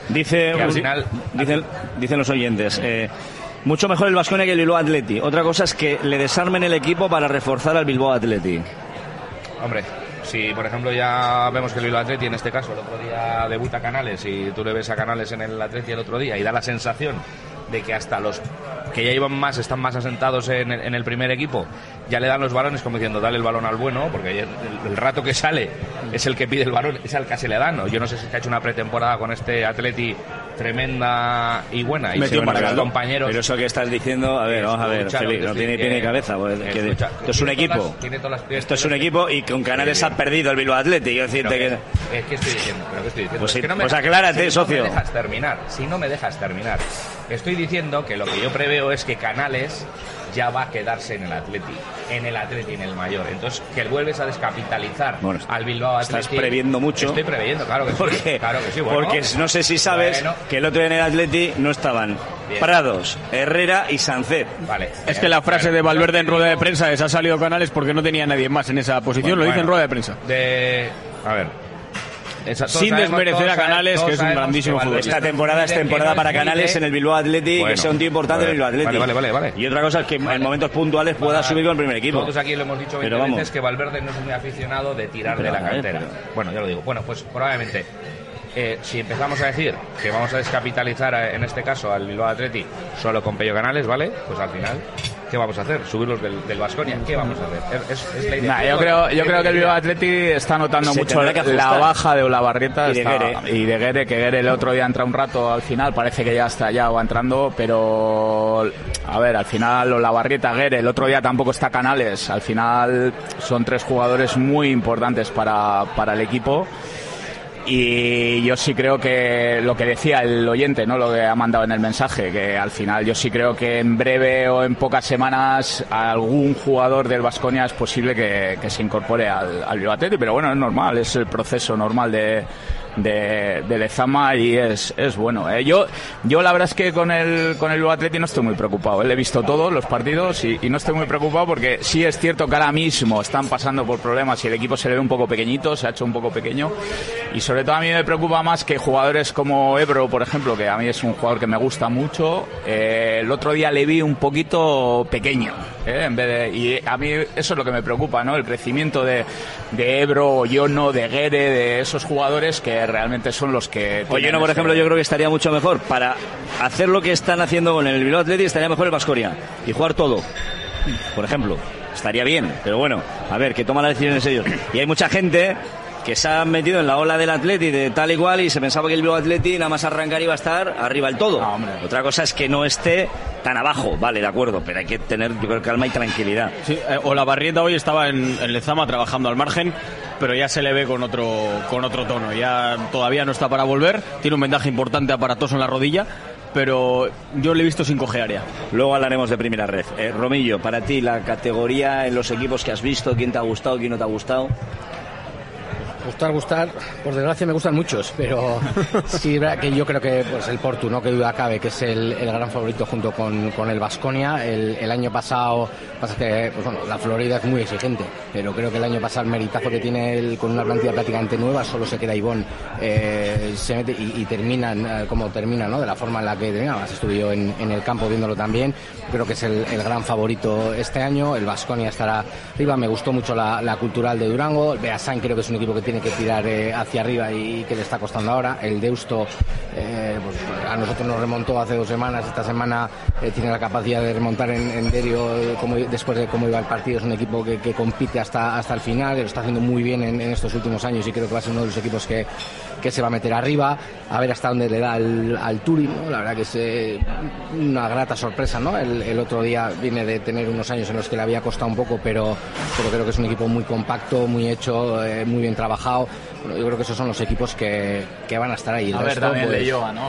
Dicen los oyentes, mucho mejor el Baskonia que el Bilbao Athletic. Otra cosa es que le desarmen el equipo para reforzar al Bilbao Athletic. Hombre, si por ejemplo ya vemos que el Bilbao Athletic, en este caso, el otro día debuta Canales y tú le ves a Canales en el Athletic el otro día y da la sensación de que hasta los que ya iban más, están más asentados en el primer equipo, ya le dan los balones como diciendo dale el balón al bueno, porque el rato que sale es el que pide el balón, es al que se le dan, ¿no? Yo no sé si se ha hecho una pretemporada con este Atleti tremenda y buena y metió se para los compañeros. Pero eso que estás diciendo, a ver, vamos a ver, Felipe, no tiene cabeza, pues, esto es un equipo. Esto es un equipo y con Canales ha perdido el Bilbao Athletic. Yo decirte que ¿qué estoy diciendo? Pues aclárate, socio. Si no me dejas terminar. Estoy diciendo que lo que yo preveo es que Canales ya va a quedarse en el Atleti, en el mayor. Entonces, que vuelves a descapitalizar al Bilbao Athletic. Estás previendo mucho. Estoy previendo, claro que sí. Claro que sí, bueno. Porque no sé si sabes que el otro día en el Atleti no estaban Prados, Herrera y Sancet. Vale. Es que la frase de Valverde en rueda de prensa es: ha salido Canales porque no tenía nadie más en esa posición. Lo dice en rueda de prensa. A ver. Sin desmerecer a Canales, que es un grandísimo futbolista. Esta temporada es temporada para Canales en el Bilbao Athletic, que sea un tío importante en el Bilbao Athletic. Vale. Y otra cosa es que en momentos puntuales pueda subir con el primer equipo. Nosotros aquí lo hemos dicho 20 veces que Valverde no es muy aficionado de tirar de la cantera. Bueno, ya lo digo. Bueno, pues probablemente si empezamos a decir que vamos a descapitalizar en este caso al Bilbao Athletic solo con Pello Canales, ¿vale? Pues al final, ¿qué vamos a hacer? ¿Subirlos del Baskonia? ¿Qué vamos a hacer? Es la idea. Yo creo que el Bilbao Athletic está notando mucho la baja de Olavarrieta y de Guere, que Guere el otro día entra un rato al final, parece que ya está va entrando, pero a ver, al final Olavarrieta, Guere, el otro día tampoco está Canales, al final son tres jugadores muy importantes para el equipo. Y yo sí creo que lo que decía el oyente, no lo que ha mandado en el mensaje, que al final yo sí creo que en breve o en pocas semanas algún jugador del Baskonia es posible que se incorpore al Bilbao Athletic, pero bueno, es normal, es el proceso normal de Lezama y es bueno. Yo la verdad es que con el Bilbao Athletic no estoy muy preocupado. He visto todos los partidos y no estoy muy preocupado porque sí es cierto que ahora mismo están pasando por problemas y el equipo se le ve un poco pequeñito, se ha hecho un poco pequeño, y sobre todo a mí me preocupa más que jugadores como Ebro, por ejemplo, que a mí es un jugador que me gusta mucho. El otro día le vi un poquito pequeño, y a mí eso es lo que me preocupa, ¿no? El crecimiento de Ebro, Oyono, de Guere, de esos jugadores que realmente son los que... Oyono, por ejemplo, yo creo que estaría mucho mejor para hacer lo que están haciendo con el Bilbao Athletic, estaría mejor el Baskonia y jugar todo, por ejemplo. Estaría bien, pero bueno, a ver, que toman las decisiones ellos. Y hay mucha gente que se ha metido en la ola del Athletic de tal y cual y se pensaba que el Bilbao Athletic nada más arrancar iba a estar arriba del todo. Otra cosa es que no esté tan abajo, vale, de acuerdo, pero hay que tener, yo creo, calma y tranquilidad. Sí, Olavarrieta hoy estaba en Lezama trabajando al margen, pero ya se le ve con otro tono. Ya todavía no está para volver, tiene un vendaje importante aparatoso en la rodilla, pero yo le he visto sin cojear ya. Luego hablaremos de primera red. Romillo, para ti, la categoría en los equipos que has visto, ¿quién te ha gustado, quién no te ha gustado? Gustar, por desgracia me gustan muchos, pero sí, verdad que yo creo que pues el Portu, ¿no? Que duda cabe, que es el gran favorito junto con el Baskonia. El año pasado, pasa que pues bueno, la Florida es muy exigente, pero creo que el año pasado el meritazo que tiene él con una plantilla prácticamente nueva, solo se queda Ivón, se mete y terminan como termina, ¿no? De la forma en la que termina. Además estuve yo en el campo viéndolo también. Creo que es el gran favorito este año. El Baskonia estará arriba. Me gustó mucho la cultural de Durango. El Beasain creo que es un equipo que tiene que tirar hacia arriba y que le está costando ahora. El Deusto pues a nosotros nos remontó hace 2 semanas. Esta semana tiene la capacidad de remontar en Derio después de cómo iba el partido. Es un equipo que compite hasta el final, lo está haciendo muy bien en estos últimos años y creo que va a ser uno de los equipos que se va a meter arriba, a ver hasta dónde le da al Turin, ¿no? La verdad que es una grata sorpresa, ¿no? El otro día viene de tener unos años en los que le había costado un poco, pero creo que es un equipo muy compacto, muy hecho, muy bien trabajado. Bueno, yo creo que esos son los equipos que van a estar ahí. A ver, también pues, Leioa, ¿no?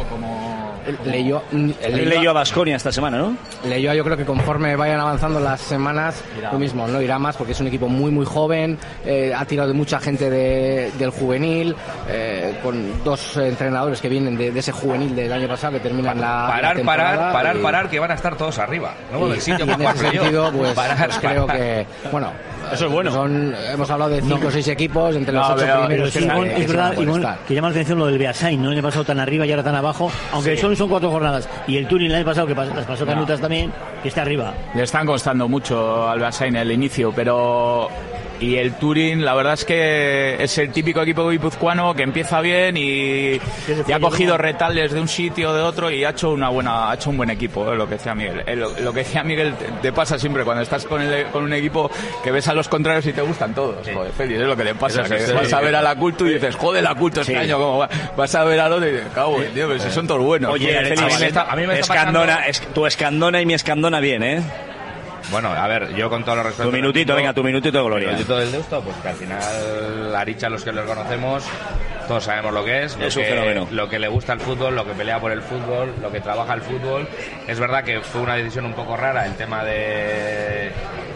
Leioa a Baskonia esta semana, ¿no? Leioa, yo creo que conforme vayan avanzando las semanas, lo mismo, no irá más porque es un equipo muy muy joven, ha tirado de mucha gente del juvenil, con 2 entrenadores que vienen de ese juvenil del año pasado que terminan la temporada. Parar, que van a estar todos arriba, ¿no? Y en ese sentido, pues creo que, bueno, Eso es bueno. Hemos hablado de 5 o 6 equipos entre los 8 primeros. Es verdad, que llama la atención lo del Beasain, ¿no? El año pasado tan arriba y ahora tan abajo, aunque son 4 jornadas. Y el Turin el año pasado, que las pasó Canutas también, que está arriba. Le están costando mucho al Beasain el inicio, pero... Y el Turin, la verdad es que es el típico equipo guipuzcoano que empieza bien y ha cogido retales de un sitio, de otro, y ha hecho un buen equipo, lo que decía Miguel. Lo que decía Miguel te pasa siempre cuando estás con un equipo que ves a los contrarios y te gustan todos. Sí. Joder, Félix, es lo que te pasa, que vas a ver a la Culto y dices, joder, la Culto este año, ¿cómo va? Vas a ver a los y dices, cago, tío, pero si son todos buenos. Oye, Félix, a mí me está pasando... tu Escandona y mi Escandona bien, ¿eh? Bueno, a ver, yo con todo lo respeto... Tu minutito de gloria. El minutito del Deusto, pues que al final, Aricha, los que los conocemos, todos sabemos lo que es un fenómeno. Lo que le gusta al fútbol, lo que pelea por el fútbol, lo que trabaja el fútbol. Es verdad que fue una decisión un poco rara el tema de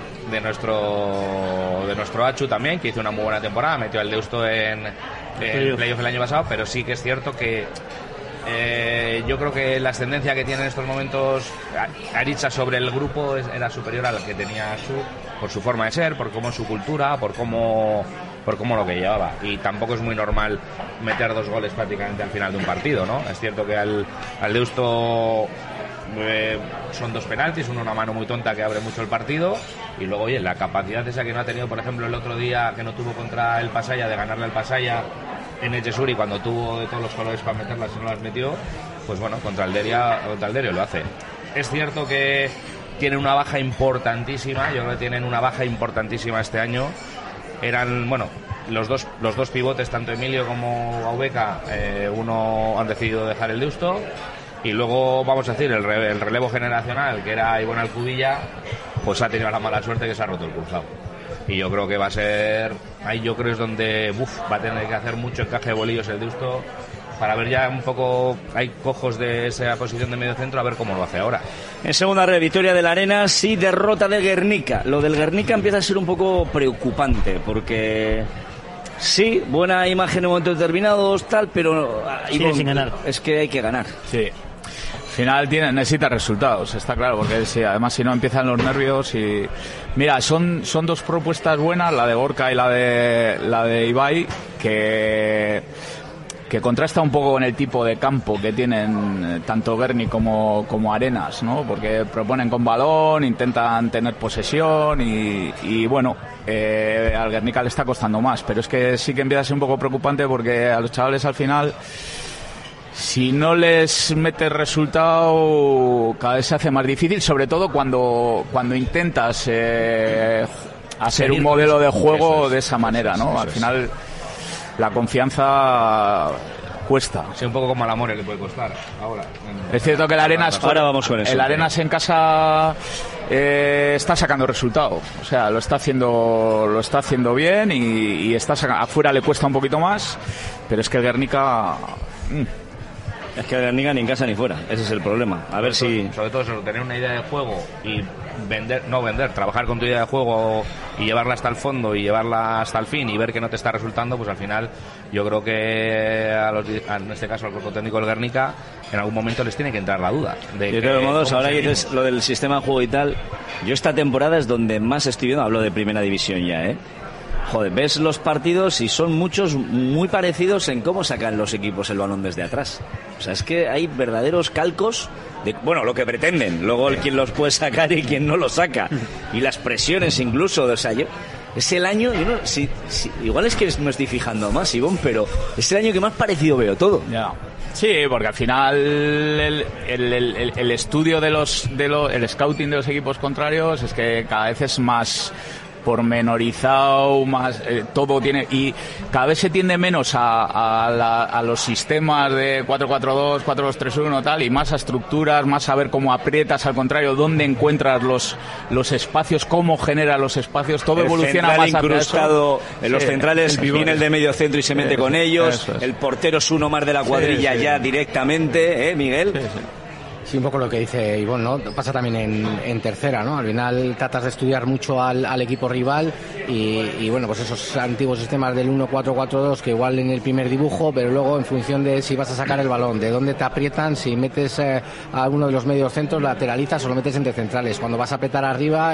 nuestro Achu también, que hizo una muy buena temporada, metió al Deusto en playoff el año pasado, pero sí que es cierto que yo creo que la ascendencia que tiene en estos momentos Aricha sobre el grupo era superior a la que tenía Achu, por su forma de ser, por cómo es su cultura, por cómo lo que llevaba. Y tampoco es muy normal meter 2 goles prácticamente al final de un partido, ¿no? Es cierto que al Deusto son 2 penaltis, una mano muy tonta que abre mucho el partido, y luego, oye, la capacidad esa que no ha tenido, por ejemplo, el otro día que no tuvo contra el Pasaya, de ganarle al Pasaya en Echesuri, cuando tuvo de todos los colores para meterlas y no las metió, pues bueno, contra el Derio lo hace. Es cierto que tienen una baja importantísima, yo creo que tienen una baja importantísima este año. Eran, bueno, los dos pivotes, tanto Emilio como Aubeca, uno han decidido dejar el Deusto, y luego, vamos a decir, el relevo generacional, que era Ivonne Alcubilla, pues ha tenido la mala suerte que se ha roto el cruzado. Y yo creo que va a ser, ahí yo creo es donde va a tener que hacer mucho encaje de bolillos el Deusto, para ver ya un poco, hay cojos de esa posición de medio centro, a ver cómo lo hace ahora. En segunda red, victoria del Arenas y derrota de Guernica. Lo del Guernica empieza a ser un poco preocupante, porque sí, buena imagen en momentos determinados, tal, pero sin ganar. Es que hay que ganar. Sí. Al final necesita resultados, está claro, porque sí, además si no empiezan los nervios. Y mira, son 2 propuestas buenas, la de Gorka y la de Ibai, que contrasta un poco con el tipo de campo que tienen tanto Berni como Arenas, ¿no? Porque proponen con balón, intentan tener posesión y bueno, al Guernica le está costando más, pero es que sí que empieza a ser un poco preocupante, porque a los chavales al final, si no les metes resultado, cada vez se hace más difícil, sobre todo cuando intentas hacer un modelo de juego de esa manera, ¿no? Al final la confianza cuesta. Sí, un poco como al amor le puede costar ahora. Es cierto que el Arenas, ahora vamos con eso. El Arenas en casa está sacando resultado, o sea, lo está haciendo bien y está afuera le cuesta un poquito más, pero es que el Guernica Es que Guernica ni en casa ni fuera, ese es el problema. A ver si... Sobre todo eso, tener una idea de juego y trabajar con tu idea de juego y llevarla hasta el fondo y llevarla hasta el fin y ver que no te está resultando, pues al final yo creo que en este caso al cuerpo técnico del Guernica en algún momento les tiene que entrar la duda. De todos modos, ahora que dices lo del sistema de juego y tal, yo esta temporada es donde más estoy viendo, hablo de primera división ya, Joder, ves los partidos y son muchos muy parecidos en cómo sacan los equipos el balón desde atrás. O sea, es que hay verdaderos calcos de, bueno, lo que pretenden. Luego el quien los puede sacar y quien no los saca. Y las presiones incluso. O sea, es el año, igual es que me estoy fijando más, Ivonne, pero es el año que más parecido veo todo. Ya. Sí, porque al final el estudio el scouting de los equipos contrarios es que cada vez es más pormenorizado, más todo tiene, y cada vez se tiende menos a los sistemas de 4-4-2, 4-2-3-1 tal, y más a estructuras, más a ver cómo aprietas, al contrario, dónde encuentras los espacios, cómo generas los espacios, todo evoluciona más incrustado en los centrales, viene el de medio centro y se mete con ellos, el portero es uno más de la cuadrilla ya directamente, Miguel. Sí, un poco lo que dice Ivonne, ¿no? Pasa también en tercera, ¿no? Al final tratas de estudiar mucho al equipo rival y bueno, pues esos antiguos sistemas del 1-4-4-2 que igual en el primer dibujo, pero luego en función de si vas a sacar el balón, de dónde te aprietan, si metes a uno de los medios centros, lateralizas o lo metes entre centrales. Cuando vas a apretar arriba,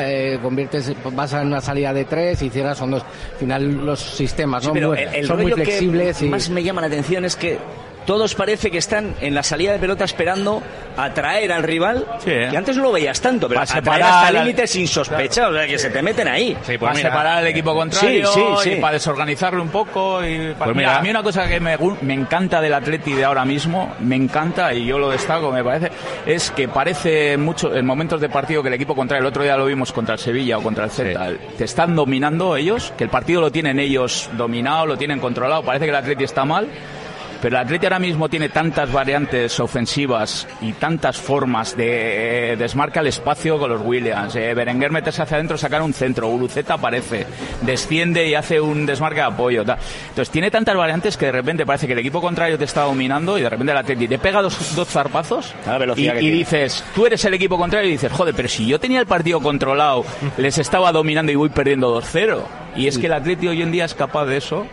vas a una salida de 3 y cierras son 2. Al final los sistemas, ¿no? Sí, pero son muy flexibles. Que más me llama la atención es que todos parece que están en la salida de pelota esperando atraer al rival, que antes no lo veías tanto, pero atraer hasta límites sin sospecha, o sea, que se te meten ahí. Sí, pues para separar al equipo contrario y para desorganizarlo un poco. A mí una cosa que me encanta del Atleti de ahora mismo, me encanta, y yo lo destaco, me parece, es que parece mucho en momentos de partido que el equipo contrario, el otro día lo vimos contra el Sevilla o contra el Celta, te están dominando ellos, que el partido lo tienen ellos dominado, lo tienen controlado, parece que el Atleti está mal. Pero el Atleti ahora mismo tiene tantas variantes ofensivas y tantas formas de desmarca el espacio con los Williams. Berenguer meterse hacia adentro, sacar un centro. Guruceta aparece, desciende y hace un desmarque de apoyo. Entonces tiene tantas variantes que de repente parece que el equipo contrario te está dominando y de repente el Atleti te pega dos zarpazos y dices, tú eres el equipo contrario y dices, joder, pero si yo tenía el partido controlado, les estaba dominando y voy perdiendo 2-0. Y es que el Atleti hoy en día es capaz de eso.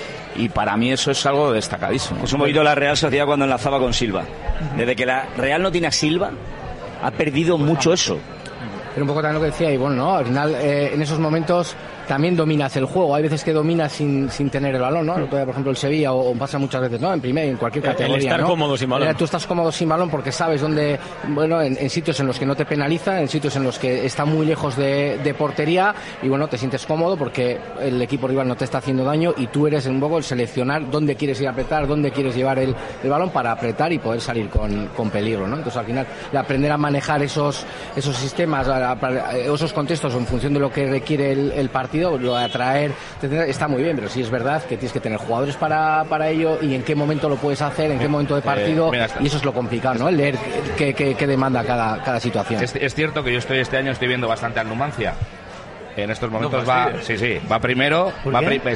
Y para mí eso es algo destacadísimo. Eso hemos oído la Real Sociedad cuando enlazaba con Silva. Desde que la Real no tiene a Silva, ha perdido mucho eso. Pero un poco también lo que decía Ivonne, ¿no? Al final, en esos momentos también dominas el juego. Hay veces que dominas sin tener el balón, ¿no? Por ejemplo, el Sevilla, o pasa muchas veces, ¿no? En primera, en cualquier categoría, el estar ¿no? cómodo sin balón. Tú estás cómodo sin balón porque sabes dónde, bueno, en sitios en los que no te penaliza, en sitios en los que está muy lejos de portería, y bueno, te sientes cómodo porque el equipo rival no te está haciendo daño y tú eres un poco el seleccionar dónde quieres ir a apretar, dónde quieres llevar el balón para apretar y poder salir con peligro, ¿no? Entonces, al final, aprender a manejar esos sistemas, esos contextos en función de lo que requiere el partido, lo de atraer, está muy bien, pero sí es verdad que tienes que tener jugadores para ello y en qué momento lo puedes hacer, en qué momento de partido, y eso es lo complicado, ¿no? El leer qué demanda cada situación. Es cierto que yo este año estoy viendo bastante al Numancia. En estos momentos va primero. Nos va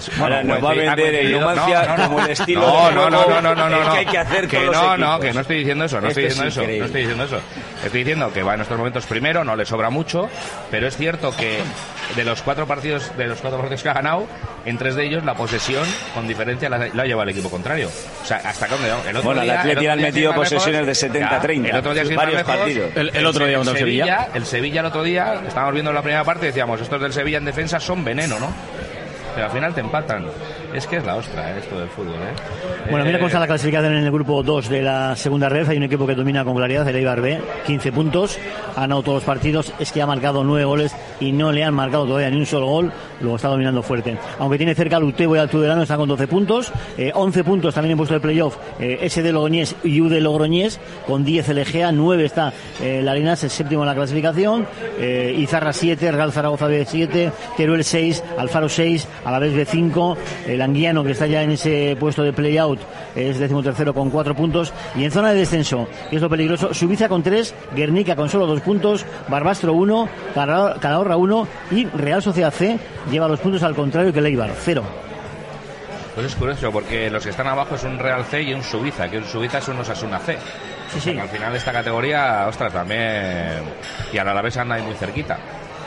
a vender el Numancia como el estilo no, que hay que hacer que que no estoy diciendo eso, no estoy diciendo eso. Estoy diciendo que va en estos momentos primero, no le sobra mucho, pero es cierto que de los cuatro partidos que ha ganado, en 3 de ellos la posesión con diferencia la ha llevado el equipo contrario. O sea, hasta dónde el otro día, el Atleti han metido posesiones de 70-30. El otro día varios partidos. El otro día contra el Sevilla. El Sevilla el otro día, estábamos viendo la primera parte y decíamos, estos del Sevilla en defensa son veneno, ¿no? Pero al final te empatan. Es que es la ostra, esto del fútbol, Bueno, mira cómo está la clasificación en el grupo 2 de la segunda red. Hay un equipo que domina con claridad, el Eibar B, 15 puntos, ha ganado todos los partidos, es que ha marcado 9 goles y no le han marcado todavía ni un solo gol, luego está dominando fuerte. Aunque tiene cerca al Utebo y al Tudelano, están con 12 puntos, 11 puntos también en puesto de playoff, SD Logroñés y UD Logroñés, con 10 el Egea, 9 está la Linares, el séptimo en la clasificación, Izarra 7, Real Zaragoza B 7, Teruel 6, Alfaro 6, Alavés B5, el Anguiano, que está ya en ese puesto de play-out, es 13º con 4 puntos, y en zona de descenso, que es lo peligroso, Subiza con 3, Guernica con solo 2 puntos, Barbastro 1, Calahorra 1 y Real Sociedad C lleva los puntos al contrario que el Eibar, 0. Pues es curioso, porque los que están abajo es un Real C y un Subiza, que un Subiza es un Osasuna C. Sí. Al final esta categoría, ostras, también, y a la vez anda ahí muy cerquita.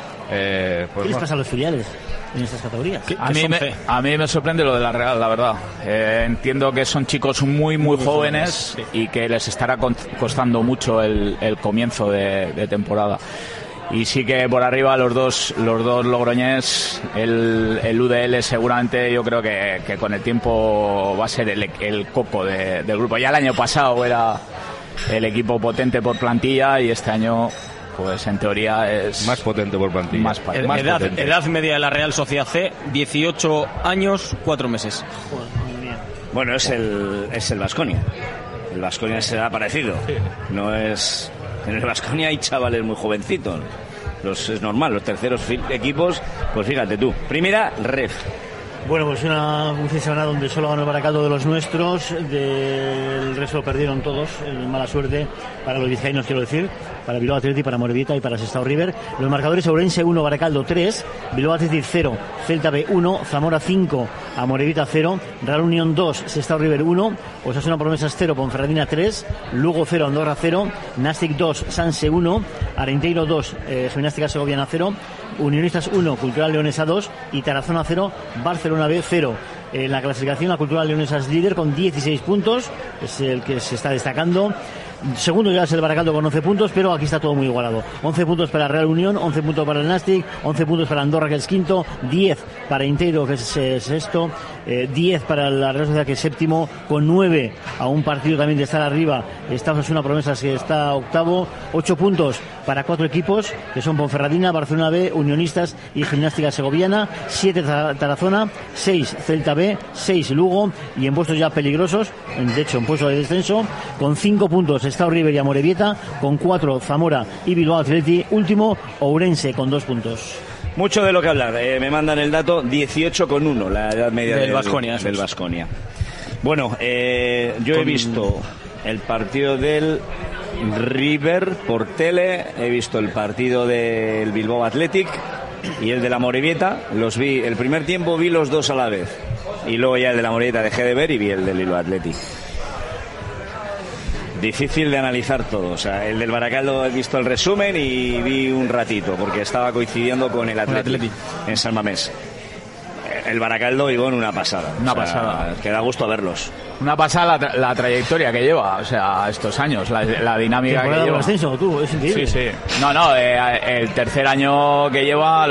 ¿Qué les pasa a los filiales en estas categorías? A mí me sorprende lo de la Real, la verdad. Entiendo que son chicos muy jóvenes y que les estará costando mucho el comienzo de temporada. Y sí que por arriba los dos logroñés, el UDL seguramente, yo creo que con el tiempo va a ser el coco del grupo. Ya el año pasado era el equipo potente por plantilla y este año, pues en teoría es más potente por plantilla. Edad media de la Real Sociedad C, 18 años, 4 meses. Bueno, es el Baskonia. El Baskonia será parecido. No es... En el Baskonia hay chavales muy jovencitos. Es normal, los terceros equipos, pues fíjate tú. Primera, Ref. Bueno, pues un fin de semana donde solo ganó el Baracaldo de los nuestros, del resto lo perdieron todos, mala suerte para los vizcaínos, quiero decir, para Bilbao Athletic, para Amorebieta y para Sestao River. Los marcadores: Ourense 1, Baracaldo 3, Bilbao Athletic 0, Celta B 1, Zamora 5, Amorebieta 0, Real Unión 2, Sestao River 1, Osasuna Promesas 0, Ponferradina 3, Lugo 0, Andorra 0, Nastic 2, Sanse 1, Arenteiro 2, Gimnástica Segoviana 0, Unionistas 1, Cultural Leonesa 2 y Tarazona 0, Barcelona B 0. En la clasificación, la Cultural Leonesa es líder con 16 puntos, es el que se está destacando. Segundo ya es el Baracaldo con 11 puntos, pero aquí está todo muy igualado. 11 puntos para Real Unión, 11 puntos para el Nastic, 11 puntos para Andorra, que es quinto, 10 para Inteiro, que es sexto, 10 para la Real Sociedad, que es séptimo, con 9 a un partido también de estar arriba. Está Osasuna Promesas, que está octavo, 8 puntos para 4 equipos, que son Ponferradina, Barcelona B, Unionistas y Gimnástica Segoviana, 7 Tarazona, 6 Celta B, 6 Lugo, y en puestos ya peligrosos, de hecho en puestos de descenso, con 5 puntos Sestao River y Amorebieta, con 4 Zamora y Bilbao Athletic, último Ourense con 2 puntos. Mucho de lo que hablar. Me mandan el dato 18,1 la edad media del Baskonia. Del Baskonia. Bueno, yo he visto el partido del River por tele, he visto el partido del Bilbao Athletic y el de la Amorebieta. Los vi, el primer tiempo vi los dos a la vez y luego ya el de la Amorebieta dejé de ver y vi el del Bilbao Athletic. Difícil de analizar todo, o sea, el del Baracaldo he visto el resumen y vi un ratito porque estaba coincidiendo con el Athletic en San Mamés. El Baracaldo, Ivón, una pasada. Una pasada. Que da gusto verlos. Una pasada la trayectoria que lleva, o sea, estos años, la dinámica que lleva. Ascenso, tú, es increíble. Sí. No, el tercer año que lleva...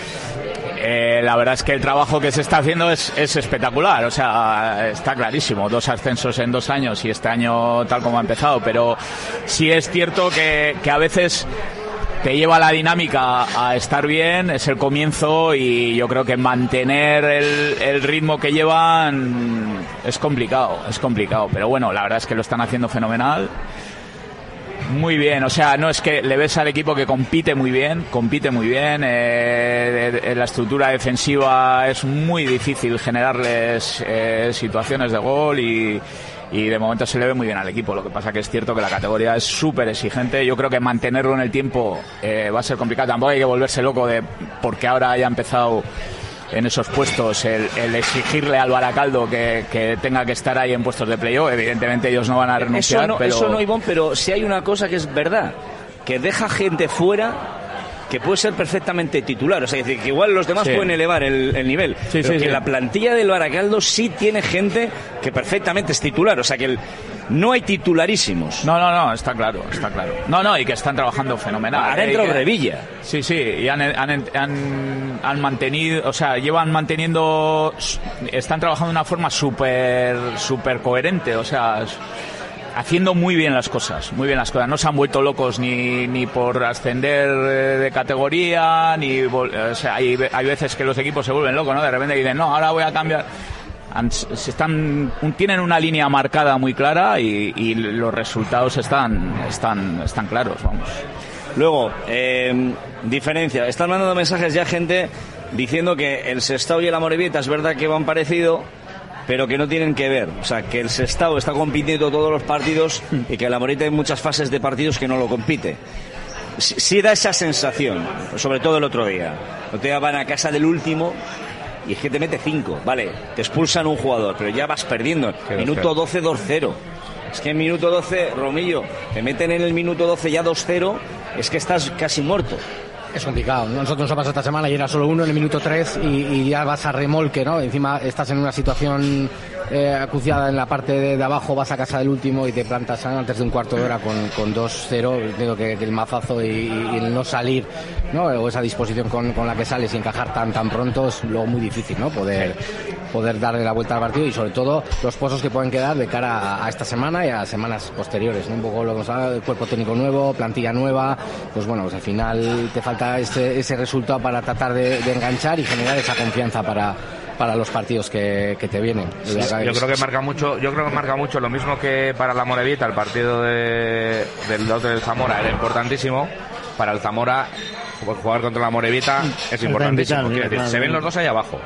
la verdad es que el trabajo que se está haciendo es espectacular, o sea, está clarísimo, 2 ascensos en 2 años y este año tal como ha empezado, pero sí es cierto que a veces te lleva la dinámica a estar bien, es el comienzo y yo creo que mantener el ritmo que llevan es complicado, pero bueno, la verdad es que lo están haciendo fenomenal. Muy bien, o sea, no es que le ves al equipo que compite muy bien, la estructura defensiva es muy difícil generarles situaciones de gol y de momento se le ve muy bien al equipo. Lo que pasa que es cierto que la categoría es súper exigente, yo creo que mantenerlo en el tiempo va a ser complicado, tampoco hay que volverse loco de porque ahora haya empezado en esos puestos el exigirle al Baracaldo que tenga que estar ahí en puestos de playoff. Evidentemente ellos no van a renunciar, eso no, Ivón, pero si hay una cosa que es verdad, que deja gente fuera que puede ser perfectamente titular, o sea, es decir, que igual los demás pueden elevar el nivel, pero que la plantilla del Baracaldo sí tiene gente que perfectamente es titular, o sea, que no hay titularísimos. No, está claro. No, y que están trabajando fenomenal. Ahora entró Revilla. Sí, y han mantenido, o sea, llevan manteniendo, están trabajando de una forma súper coherente, o sea, haciendo muy bien las cosas, no se han vuelto locos ni por ascender de categoría, o sea, hay veces que los equipos se vuelven locos, ¿no? De repente dicen, no, ahora voy a cambiar. Tienen una línea marcada muy clara y los resultados están claros, vamos. Luego, diferencia, están mandando mensajes ya gente diciendo que el Sestao y el Amorebieta es verdad que van parecido, pero que no tienen que ver, o sea, que el Sestao está compitiendo todos los partidos y que el Amorebieta hay muchas fases de partidos que no lo compite. Sí da esa sensación, sobre todo el otro día. El otro día van a casa del último y es que te mete 5, vale, te expulsan un jugador, pero ya vas perdiendo. Minuto 12, 2-0. Es que en minuto 12, Romillo, te meten en el minuto 12 ya 2-0, es que estás casi muerto. Es complicado. Nosotros nos ha pasado esta semana y era solo uno en el minuto 3 y ya vas a remolque, ¿no? Encima estás en una situación acuciada en la parte de abajo, vas a casa del último y te plantas antes de un cuarto de hora con 2-0. Digo que el mazazo y el no salir, ¿no? O esa disposición con la que sales y encajar tan pronto es luego muy difícil, ¿no? Poder darle la vuelta al partido y sobre todo los pozos que pueden quedar de cara a esta semana y a semanas posteriores, ¿no? Un poco lo que hemos hablado, cuerpo técnico nuevo, plantilla nueva, pues bueno, pues al final te falta ese resultado para tratar de enganchar y generar esa confianza para los partidos que te vienen. Yo creo que marca mucho lo mismo que para la Amorebieta el partido del otro del Zamora era importantísimo. Para el Zamora jugar contra la Amorebieta es importantísimo. Se ven los dos ahí abajo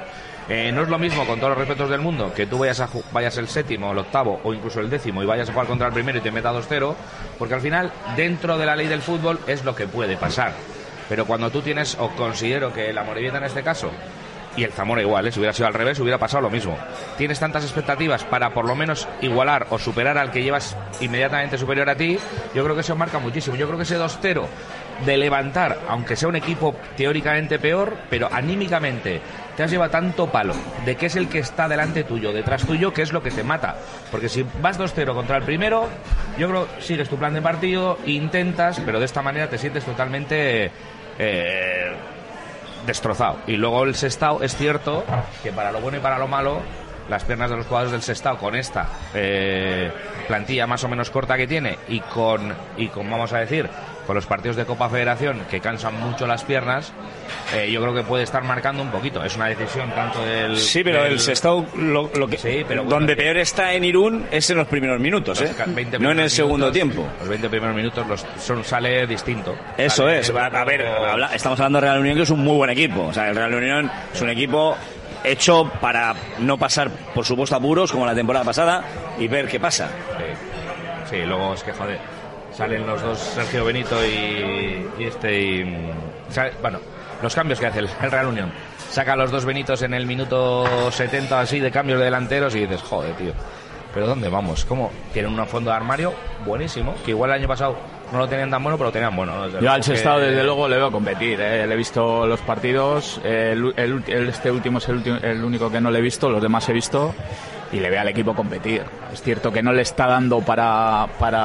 No es lo mismo, con todos los respetos del mundo, que tú vayas el séptimo, el octavo o incluso el décimo y vayas a jugar contra el primero y te meta 2-0, porque al final, dentro de la ley del fútbol, es lo que puede pasar. Pero cuando tú tienes, o considero que la Amorebieta en este caso, y el Zamora igual, si hubiera sido al revés, hubiera pasado lo mismo. Tienes tantas expectativas para por lo menos igualar o superar al que llevas inmediatamente superior a ti, yo creo que eso marca muchísimo. Yo creo que ese 2-0 de levantar, aunque sea un equipo teóricamente peor, pero anímicamente te has llevado tanto palo de que es el que está delante tuyo, detrás tuyo, que es lo que te mata. Porque si vas 2-0 contra el primero, yo creo que sigues tu plan de partido, intentas, pero de esta manera te sientes totalmente destrozado. Y luego el Sestao, es cierto que para lo bueno y para lo malo, las piernas de los jugadores del Sestao con esta plantilla más o menos corta que tiene y con vamos a decir, con los partidos de Copa Federación que cansan mucho las piernas, yo creo que puede estar marcando un poquito. Es una decisión tanto del... Sí, pero el Sestao lo que sí, pero bueno, donde peor está en Irún es en los primeros minutos, no en el segundo tiempo. Los 20 primeros minutos sale distinto. Eso sale, es. A ver, estamos hablando de Real Unión, que es un muy buen equipo. O sea, el Real Unión es un equipo hecho para no pasar, por supuesto, apuros como la temporada pasada y ver qué pasa. Sí, luego es que, joder, salen los dos, Sergio Benito bueno, los cambios que hace el Real Unión. Saca a los dos Benitos en el minuto 70 así de cambios de delanteros y dices, joder, tío, ¿pero dónde vamos? ¿Cómo? Tienen un fondo de armario buenísimo, que igual el año pasado no lo tenían tan bueno, pero lo tenían bueno, ¿no? Yo al Sestao desde luego le veo competir, le he visto los partidos, este último es el único que no le he visto, los demás he visto y le veo al equipo competir. Es cierto que no le está dando para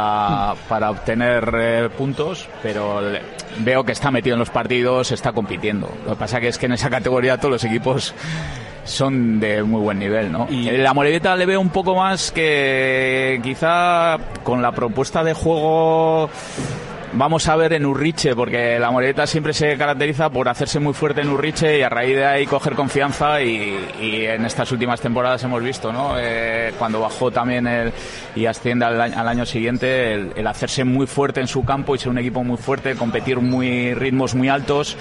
obtener puntos, pero veo que está metido en los partidos, está compitiendo. Lo que pasa que es que en esa categoría todos los equipos son de muy buen nivel, ¿no? Y la Amorebieta le veo un poco más que quizá con la propuesta de juego vamos a ver en Urriche, porque la Amorebieta siempre se caracteriza por hacerse muy fuerte en Urriche y a raíz de ahí coger confianza y en estas últimas temporadas hemos visto, ¿no? Cuando bajó también y asciende al año siguiente, el hacerse muy fuerte en su campo y ser un equipo muy fuerte, competir ritmos muy altos.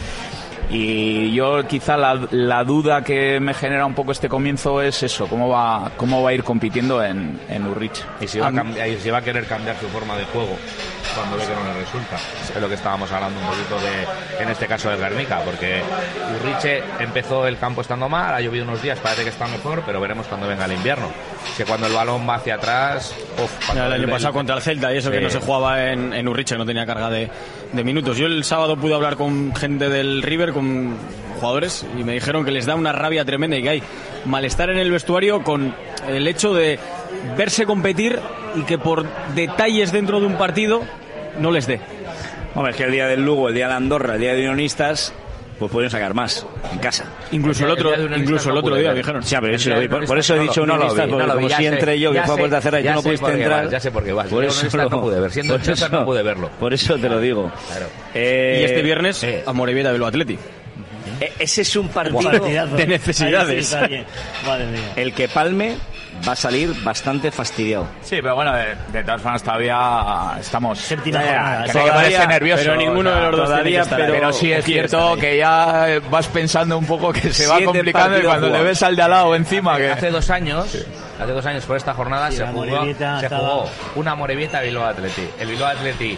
Y yo quizá la duda que me genera un poco este comienzo es eso, cómo va a ir compitiendo en Urriche. Y si va a querer cambiar su forma de juego cuando ve que no le resulta. Es lo que estábamos hablando un poquito en este caso de Guernica, porque Urriche empezó el campo estando mal, ha llovido unos días, parece que está mejor, pero veremos cuando venga el invierno. Que cuando el balón va hacia atrás... el año pasado contra el Celta y eso, sí, que no se jugaba en Urriche, no tenía carga de minutos. Yo el sábado pude hablar con gente del River, con jugadores, y me dijeron que les da una rabia tremenda y que hay malestar en el vestuario con el hecho de verse competir y que por detalles dentro de un partido no les dé. Hombre, es que el día del Lugo, el día de Andorra, el día de Unionistas, pues pueden sacar más en casa. Incluso el otro día dijeron. Sí, pero por eso he dicho Unionistas, porque como si entre yo, que fue a puerta cerrada y tú no pudiste entrar. Ya sé por qué vas. Por eso no pude ver. Siendo Chelsea no pude verlo. Por eso te lo digo. Claro. Y este viernes, Amorebieta Bilbao Athletic. Ese es un partido de necesidades. Sí, madre mía. El que palme va a salir bastante fastidiado. Sí, pero bueno, de todas formas todavía estamos... Séptima jornada. Que parece nervioso. Pero ninguno de los dos todavía, pero sí es cierto que ya vas pensando un poco que se va complicando y cuando le ves al de al lado encima... Que... Hace 2 años por esta jornada se jugó una Amorebieta Bilbao Athletic. El Bilbao Athletic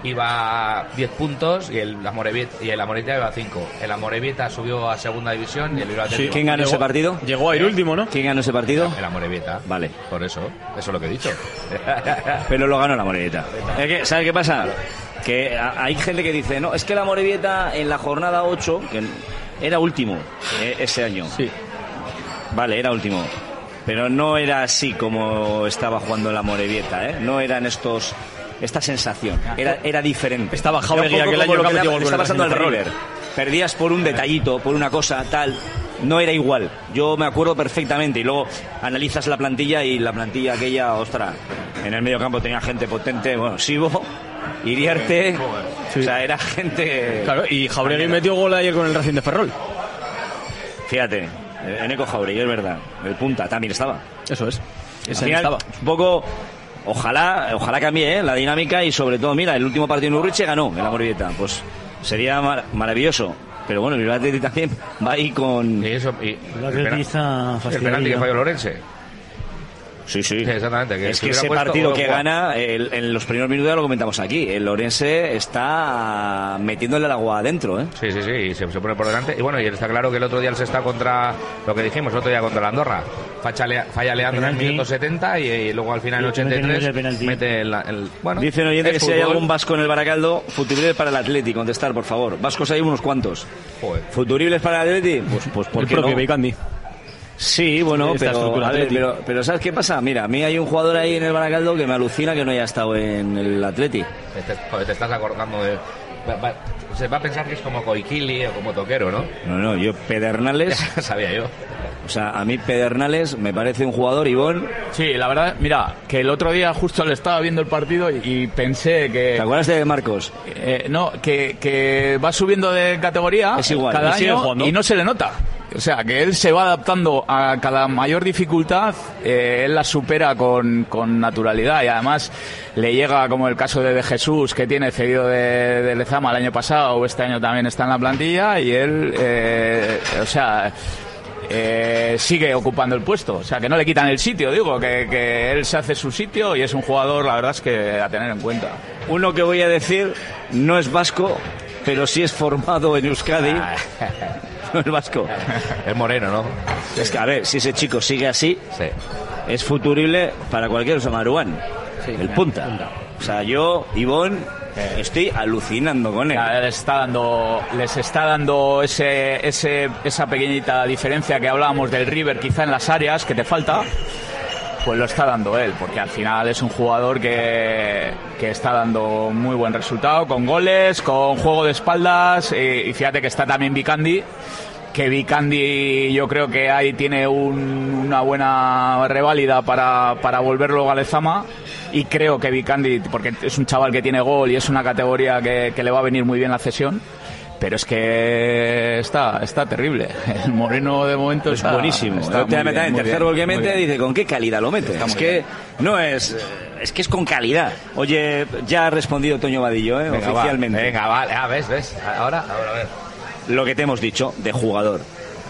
iba 10 puntos y el Amorebieta iba 5. El Amorebieta subió a segunda división y el Bilbao Athletic... ¿Quién ganó ese partido? Llegó a ir último, ¿no? ¿Quién ganó ese partido? El Amorebieta. Vale. Por eso es lo que he dicho. Pero lo ganó la Amorebieta. ¿Sabes qué pasa? Que hay gente que dice, no, es que la Amorebieta en la jornada 8, que era último ese año. Sí. Vale, era último. Pero no era así como estaba jugando la Amorebieta, no eran esta sensación. Era diferente. Estaba Jauregui aquel año que metió gol. Está pasando al River. Perdías por un detallito, por una cosa, tal. No era igual. Yo me acuerdo perfectamente. Y luego analizas la plantilla y la plantilla aquella, ostras, en el medio campo tenía gente potente. Bueno, Sibo, Iriarte. Sí. O sea, era gente... Claro, y Jauregui metió gol ayer con el Racing de Ferrol. Fíjate, Eneco Jauregui, es verdad. El punta también estaba. Eso es. Ese final, estaba. Un poco... Ojalá cambie la dinámica y sobre todo, mira, el último partido en Urriche ganó el Amorebieta. Pues sería maravilloso. Pero bueno, el Atleti también va ahí con... Y eso, El Atleti está el penalti que falló Lorense. Sí. Exactamente. Que es que ese partido que gana, en los primeros minutos ya lo comentamos aquí, el Orense está metiéndole el agua adentro, ¿eh? Sí, y se pone por delante. Y bueno, y está claro que el otro día se está contra, lo que dijimos, el otro día contra la Andorra. Falla Leandro en el minuto 70 y luego al final en el 83 mete el bueno. Dicen oyente que si hay algún vasco en el Baracaldo, futuribles para el Atleti, contestar, por favor. Vascos hay unos cuantos. Joder. ¿Futuribles para el Atleti? Pues ¿por qué no? Vicandi. Sí, bueno, pero ¿sabes qué pasa? Mira, a mí hay un jugador ahí en el Baracaldo que me alucina que no haya estado en el Atleti. Te estás acordando de... Se va a pensar que es como Coiquili o como Toquero, ¿no? No, yo Pedernales... Sabía yo. O sea, a mí Pedernales me parece un jugador, Ivón... Sí, la verdad, mira, que el otro día justo le estaba viendo el partido y pensé que... ¿Te acuerdas de Marcos? No, que va subiendo de categoría cada año y no se le nota. O sea, que él se va adaptando a cada mayor dificultad, él la supera con naturalidad y además le llega, como el caso de Jesús, que tiene cedido de Lezama el año pasado, o este año también está en la plantilla, y él, sigue ocupando el puesto. O sea, que no le quitan el sitio, digo, que él se hace su sitio y es un jugador, la verdad es que a tener en cuenta. Uno que voy a decir no es vasco, pero sí es formado en Euskadi. No es vasco. Es moreno, ¿no? Es que, a ver, si ese chico sigue así, es futurible para cualquier Maruán. El punta. O sea, yo, Ivón, estoy alucinando con él. Les está dando esa pequeñita diferencia que hablábamos del River, quizá en las áreas que te falta. Pues lo está dando él, porque al final es un jugador que está dando muy buen resultado, con goles, con juego de espaldas, y fíjate que está también Vicandi, que Vicandi yo creo que ahí tiene una buena reválida para volver luego a Lezama, y creo que Vicandi, porque es un chaval que tiene gol y es una categoría que le va a venir muy bien la cesión. Pero es que está terrible. El Moreno de momento es buenísimo. Está te mete en tercer gol que mete, dice con qué calidad lo mete. Es que no es que es con calidad. Oye, ya ha respondido Toño Vadillo, oficialmente. Venga, vale, ves. Ahora a ver. Lo que te hemos dicho de jugador.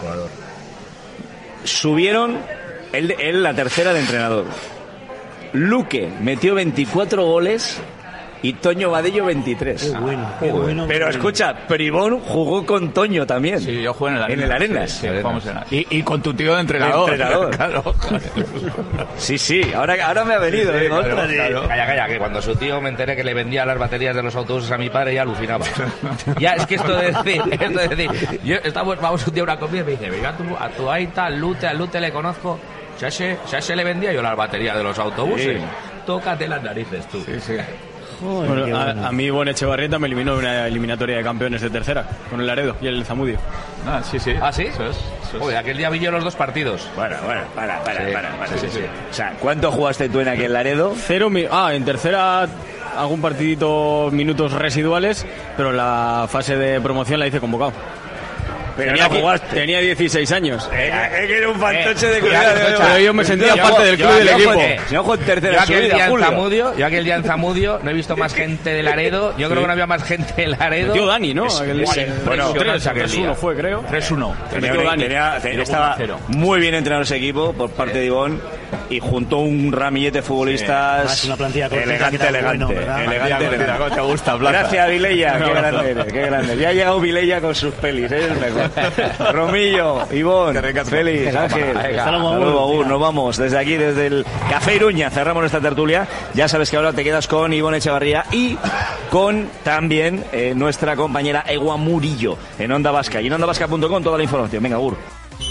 Subieron él la tercera de entrenador. Luque metió 24 goles. Y Toño Vadillo 23. Qué bueno. Pero escucha, Peribón jugó con Toño también. Sí, yo jugué en el Arena. Sí, vamos y con tu tío de entrenador. Claro. Sí, ahora me ha venido. Claro. Calla, que cuando su tío me enteré que le vendía las baterías de los autobuses a mi padre, ya alucinaba. Ya, es que esto de decir, vamos un día a una comida y me dice, venga, a tu aita, al Lute le conozco, ya se le vendía yo las baterías de los autobuses. Sí. Tócate las narices tú. Sí. Bueno, a mí Ivón Echevarrieta me eliminó en una eliminatoria de campeones de tercera con el Laredo y el Zamudio. Sí. ¿Ah, sí? Eso es. Joder, aquel día vi yo los dos partidos. Bueno, para. Sí. O sea, ¿cuánto jugaste tú en aquel Laredo? En tercera algún partidito, minutos residuales, pero en la fase de promoción la hice convocado. Pero tenía 16 años. Es que era un fantoche de cuidado. Pero yo me sentía parte del club del equipo. Si no juego en tercera yo aquel día en Zamudio no he visto más gente de Laredo. Yo creo que no había más gente de Laredo. Metió Dani, ¿no? Bueno, 3-1 fue, creo. 3-1. Estaba muy bien entrenado ese equipo por parte de Ivón y juntó un ramillete de futbolistas. Una plantilla elegante. ¿Cómo te gusta, Plaza? Gracias, Vilella. Qué grande. Ya ha llegado Vilella con sus pelis, es el mejor. Romillo, Ivón, Félix, Ángel. Agur. Nos vamos desde aquí, desde el Café Iruña. Cerramos nuestra tertulia. Ya sabes que ahora te quedas con Ivón Echevarría y con también nuestra compañera Egua Murillo en Onda Vasca. Y en ondavasca.com toda la información. Venga, Agur.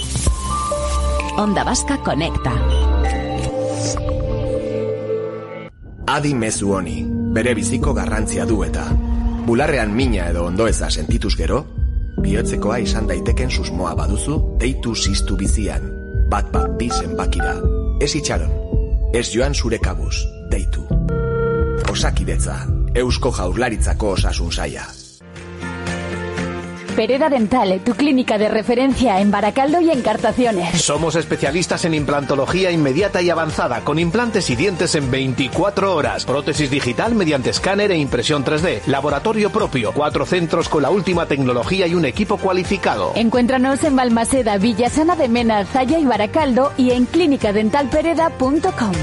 Onda Vasca conecta. Adi mezu honi, bere biziko garrantzia du eta. Bularrean mina edo ondoeza sentituz gero, bihotzekoa izan daiteken susmoa baduzu, deitu ziztu bizian. Bat bi zenbakira. Ez itxaron. Ez joan zure kabuz. Deitu. Osakidetza. Eusko Jaurlaritzako osasun saila. Pereda Dental, tu clínica de referencia en Baracaldo y Encartaciones. Somos especialistas en implantología inmediata y avanzada, con implantes y dientes en 24 horas. Prótesis digital mediante escáner e impresión 3D. Laboratorio propio. 4 centros con la última tecnología y un equipo cualificado. Encuéntranos en Balmaseda, Villasana de Mena, Zaya y Baracaldo y en clínicadentalpereda.com.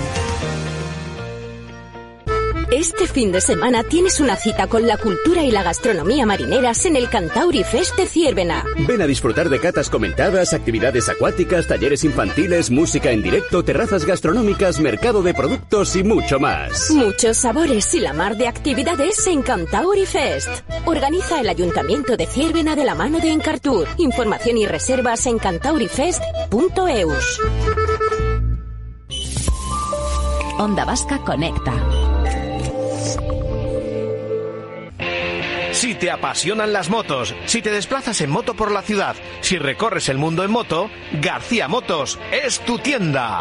Este fin de semana tienes una cita con la cultura y la gastronomía marineras en el Cantauri Fest de Ziérbena. Ven a disfrutar de catas comentadas, actividades acuáticas, talleres infantiles, música en directo, terrazas gastronómicas, mercado de productos y mucho más. Muchos sabores y la mar de actividades en Cantauri Fest. Organiza el Ayuntamiento de Ziérbena de la mano de Encartur. Información y reservas en cantaurifest.eus. Onda Vasca conecta. Si te apasionan las motos, si te desplazas en moto por la ciudad, si recorres el mundo en moto, García Motos es tu tienda.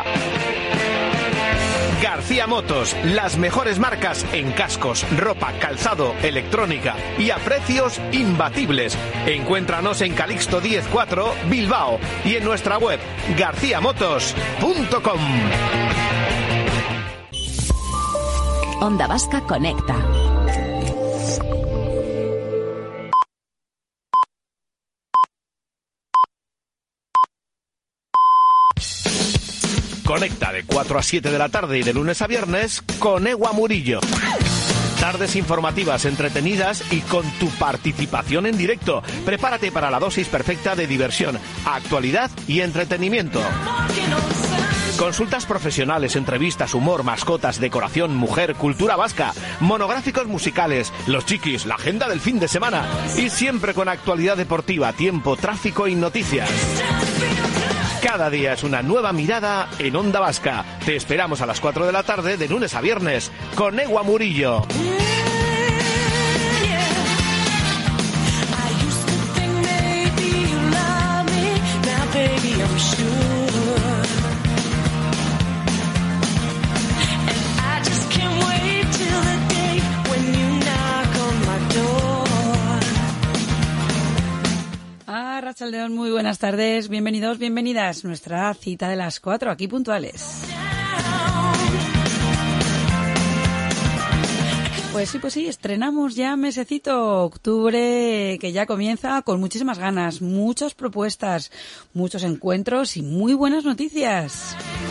García Motos, las mejores marcas en cascos, ropa, calzado, electrónica y a precios imbatibles. Encuéntranos en Calixto 10-4, Bilbao, y en nuestra web garciamotos.com. Onda Vasca conecta. Conecta de 4 a 7 de la tarde y de lunes a viernes con Ewa Murillo. Tardes informativas, entretenidas y con tu participación en directo. Prepárate para la dosis perfecta de diversión, actualidad y entretenimiento. Consultas profesionales, entrevistas, humor, mascotas, decoración, mujer, cultura vasca, monográficos musicales, los chiquis, la agenda del fin de semana y siempre con actualidad deportiva, tiempo, tráfico y noticias. Cada día es una nueva mirada en Onda Vasca. Te esperamos a las 4 de la tarde de lunes a viernes con Ewa Murillo. Arratsaldeon, muy buenas tardes, bienvenidos, bienvenidas. Nuestra cita de las 4, aquí puntuales. Pues sí, estrenamos ya mesecito, octubre, que ya comienza con muchísimas ganas, muchas propuestas, muchos encuentros y muy buenas noticias.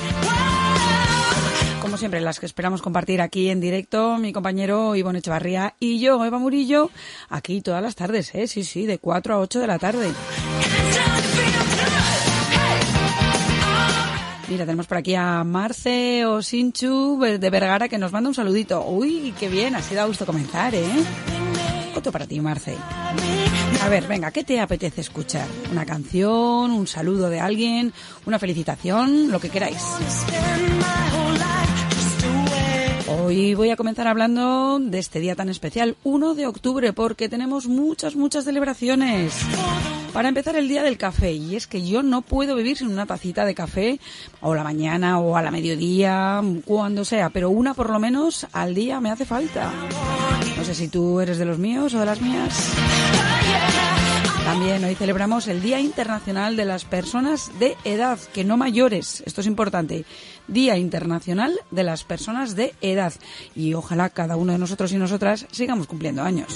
Como siempre, las que esperamos compartir aquí en directo, mi compañero Ivonne Echevarría y yo, Ewa Murillo, aquí todas las tardes, sí, de 4 a 8 de la tarde. Mira, tenemos por aquí a Marce o Sinchu de Vergara que nos manda un saludito. Uy, qué bien, así da gusto comenzar, ¿eh? Otro para ti, Marce. A ver, venga, ¿qué te apetece escuchar? ¿Una canción, un saludo de alguien, una felicitación, lo que queráis? Hoy voy a comenzar hablando de este día tan especial, 1 de octubre, porque tenemos muchas celebraciones. Para empezar, el día del café, y es que yo no puedo vivir sin una tacita de café, o a la mañana, o a la mediodía, cuando sea, pero una por lo menos al día me hace falta. No sé si tú eres de los míos o de las mías. También hoy celebramos el Día Internacional de las Personas de Edad, que no mayores, esto es importante. Día Internacional de las Personas de Edad. Y ojalá cada uno de nosotros y nosotras sigamos cumpliendo años.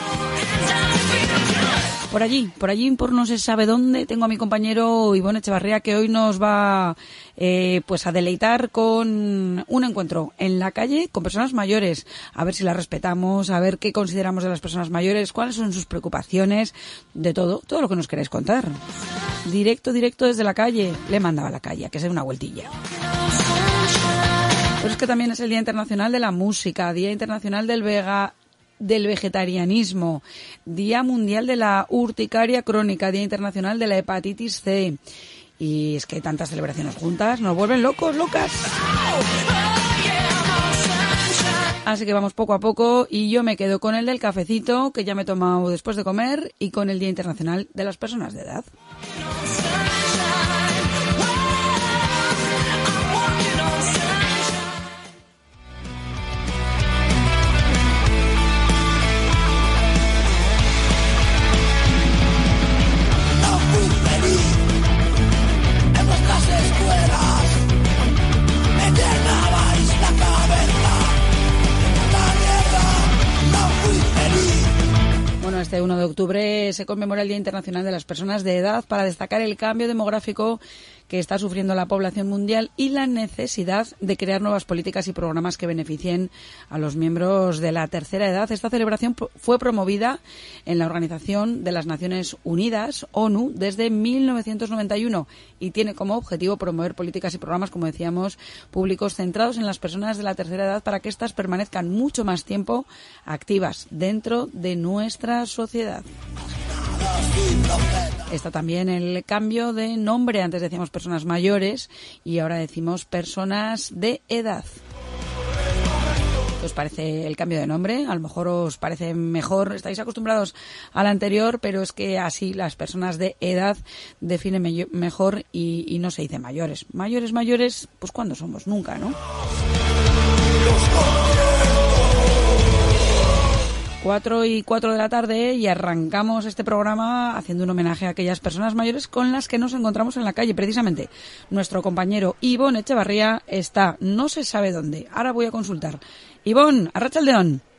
Por allí, por no se sabe dónde, tengo a mi compañero Ivonne Echevarría que hoy nos va pues a deleitar con un encuentro en la calle con personas mayores. A ver si las respetamos, a ver qué consideramos de las personas mayores, cuáles son sus preocupaciones, de todo lo que nos queréis contar. Directo desde la calle. Le mandaba a la calle, a que se dé una vueltilla. Pues es que también es el Día Internacional de la Música, Día Internacional del vegetarianismo, Día Mundial de la Urticaria Crónica, Día Internacional de la Hepatitis C. Y es que tantas celebraciones juntas nos vuelven locas. Así que vamos poco a poco y yo me quedo con el del cafecito que ya me he tomado después de comer y con el Día Internacional de las Personas de Edad. Este 1 de octubre se conmemora el Día Internacional de las Personas de Edad para destacar el cambio demográfico que está sufriendo la población mundial y la necesidad de crear nuevas políticas y programas que beneficien a los miembros de la tercera edad. Esta celebración fue promovida en la Organización de las Naciones Unidas, ONU, desde 1991 y tiene como objetivo promover políticas y programas, como decíamos, públicos centrados en las personas de la tercera edad para que éstas permanezcan mucho más tiempo activas dentro de nuestra sociedad. Está también el cambio de nombre. Antes decíamos personas mayores y ahora decimos personas de edad. ¿Qué os parece el cambio de nombre? A lo mejor os parece mejor, estáis acostumbrados al anterior, pero es que así las personas de edad definen mejor y no se dice mayores. Mayores, pues ¿cuándo somos? Nunca, ¿no? 4:04 de la tarde y arrancamos este programa haciendo un homenaje a aquellas personas mayores con las que nos encontramos en la calle. Precisamente, nuestro compañero Ibon Echevarría está, no se sabe dónde. Ahora voy a consultar. Ibon, arratsaldeon.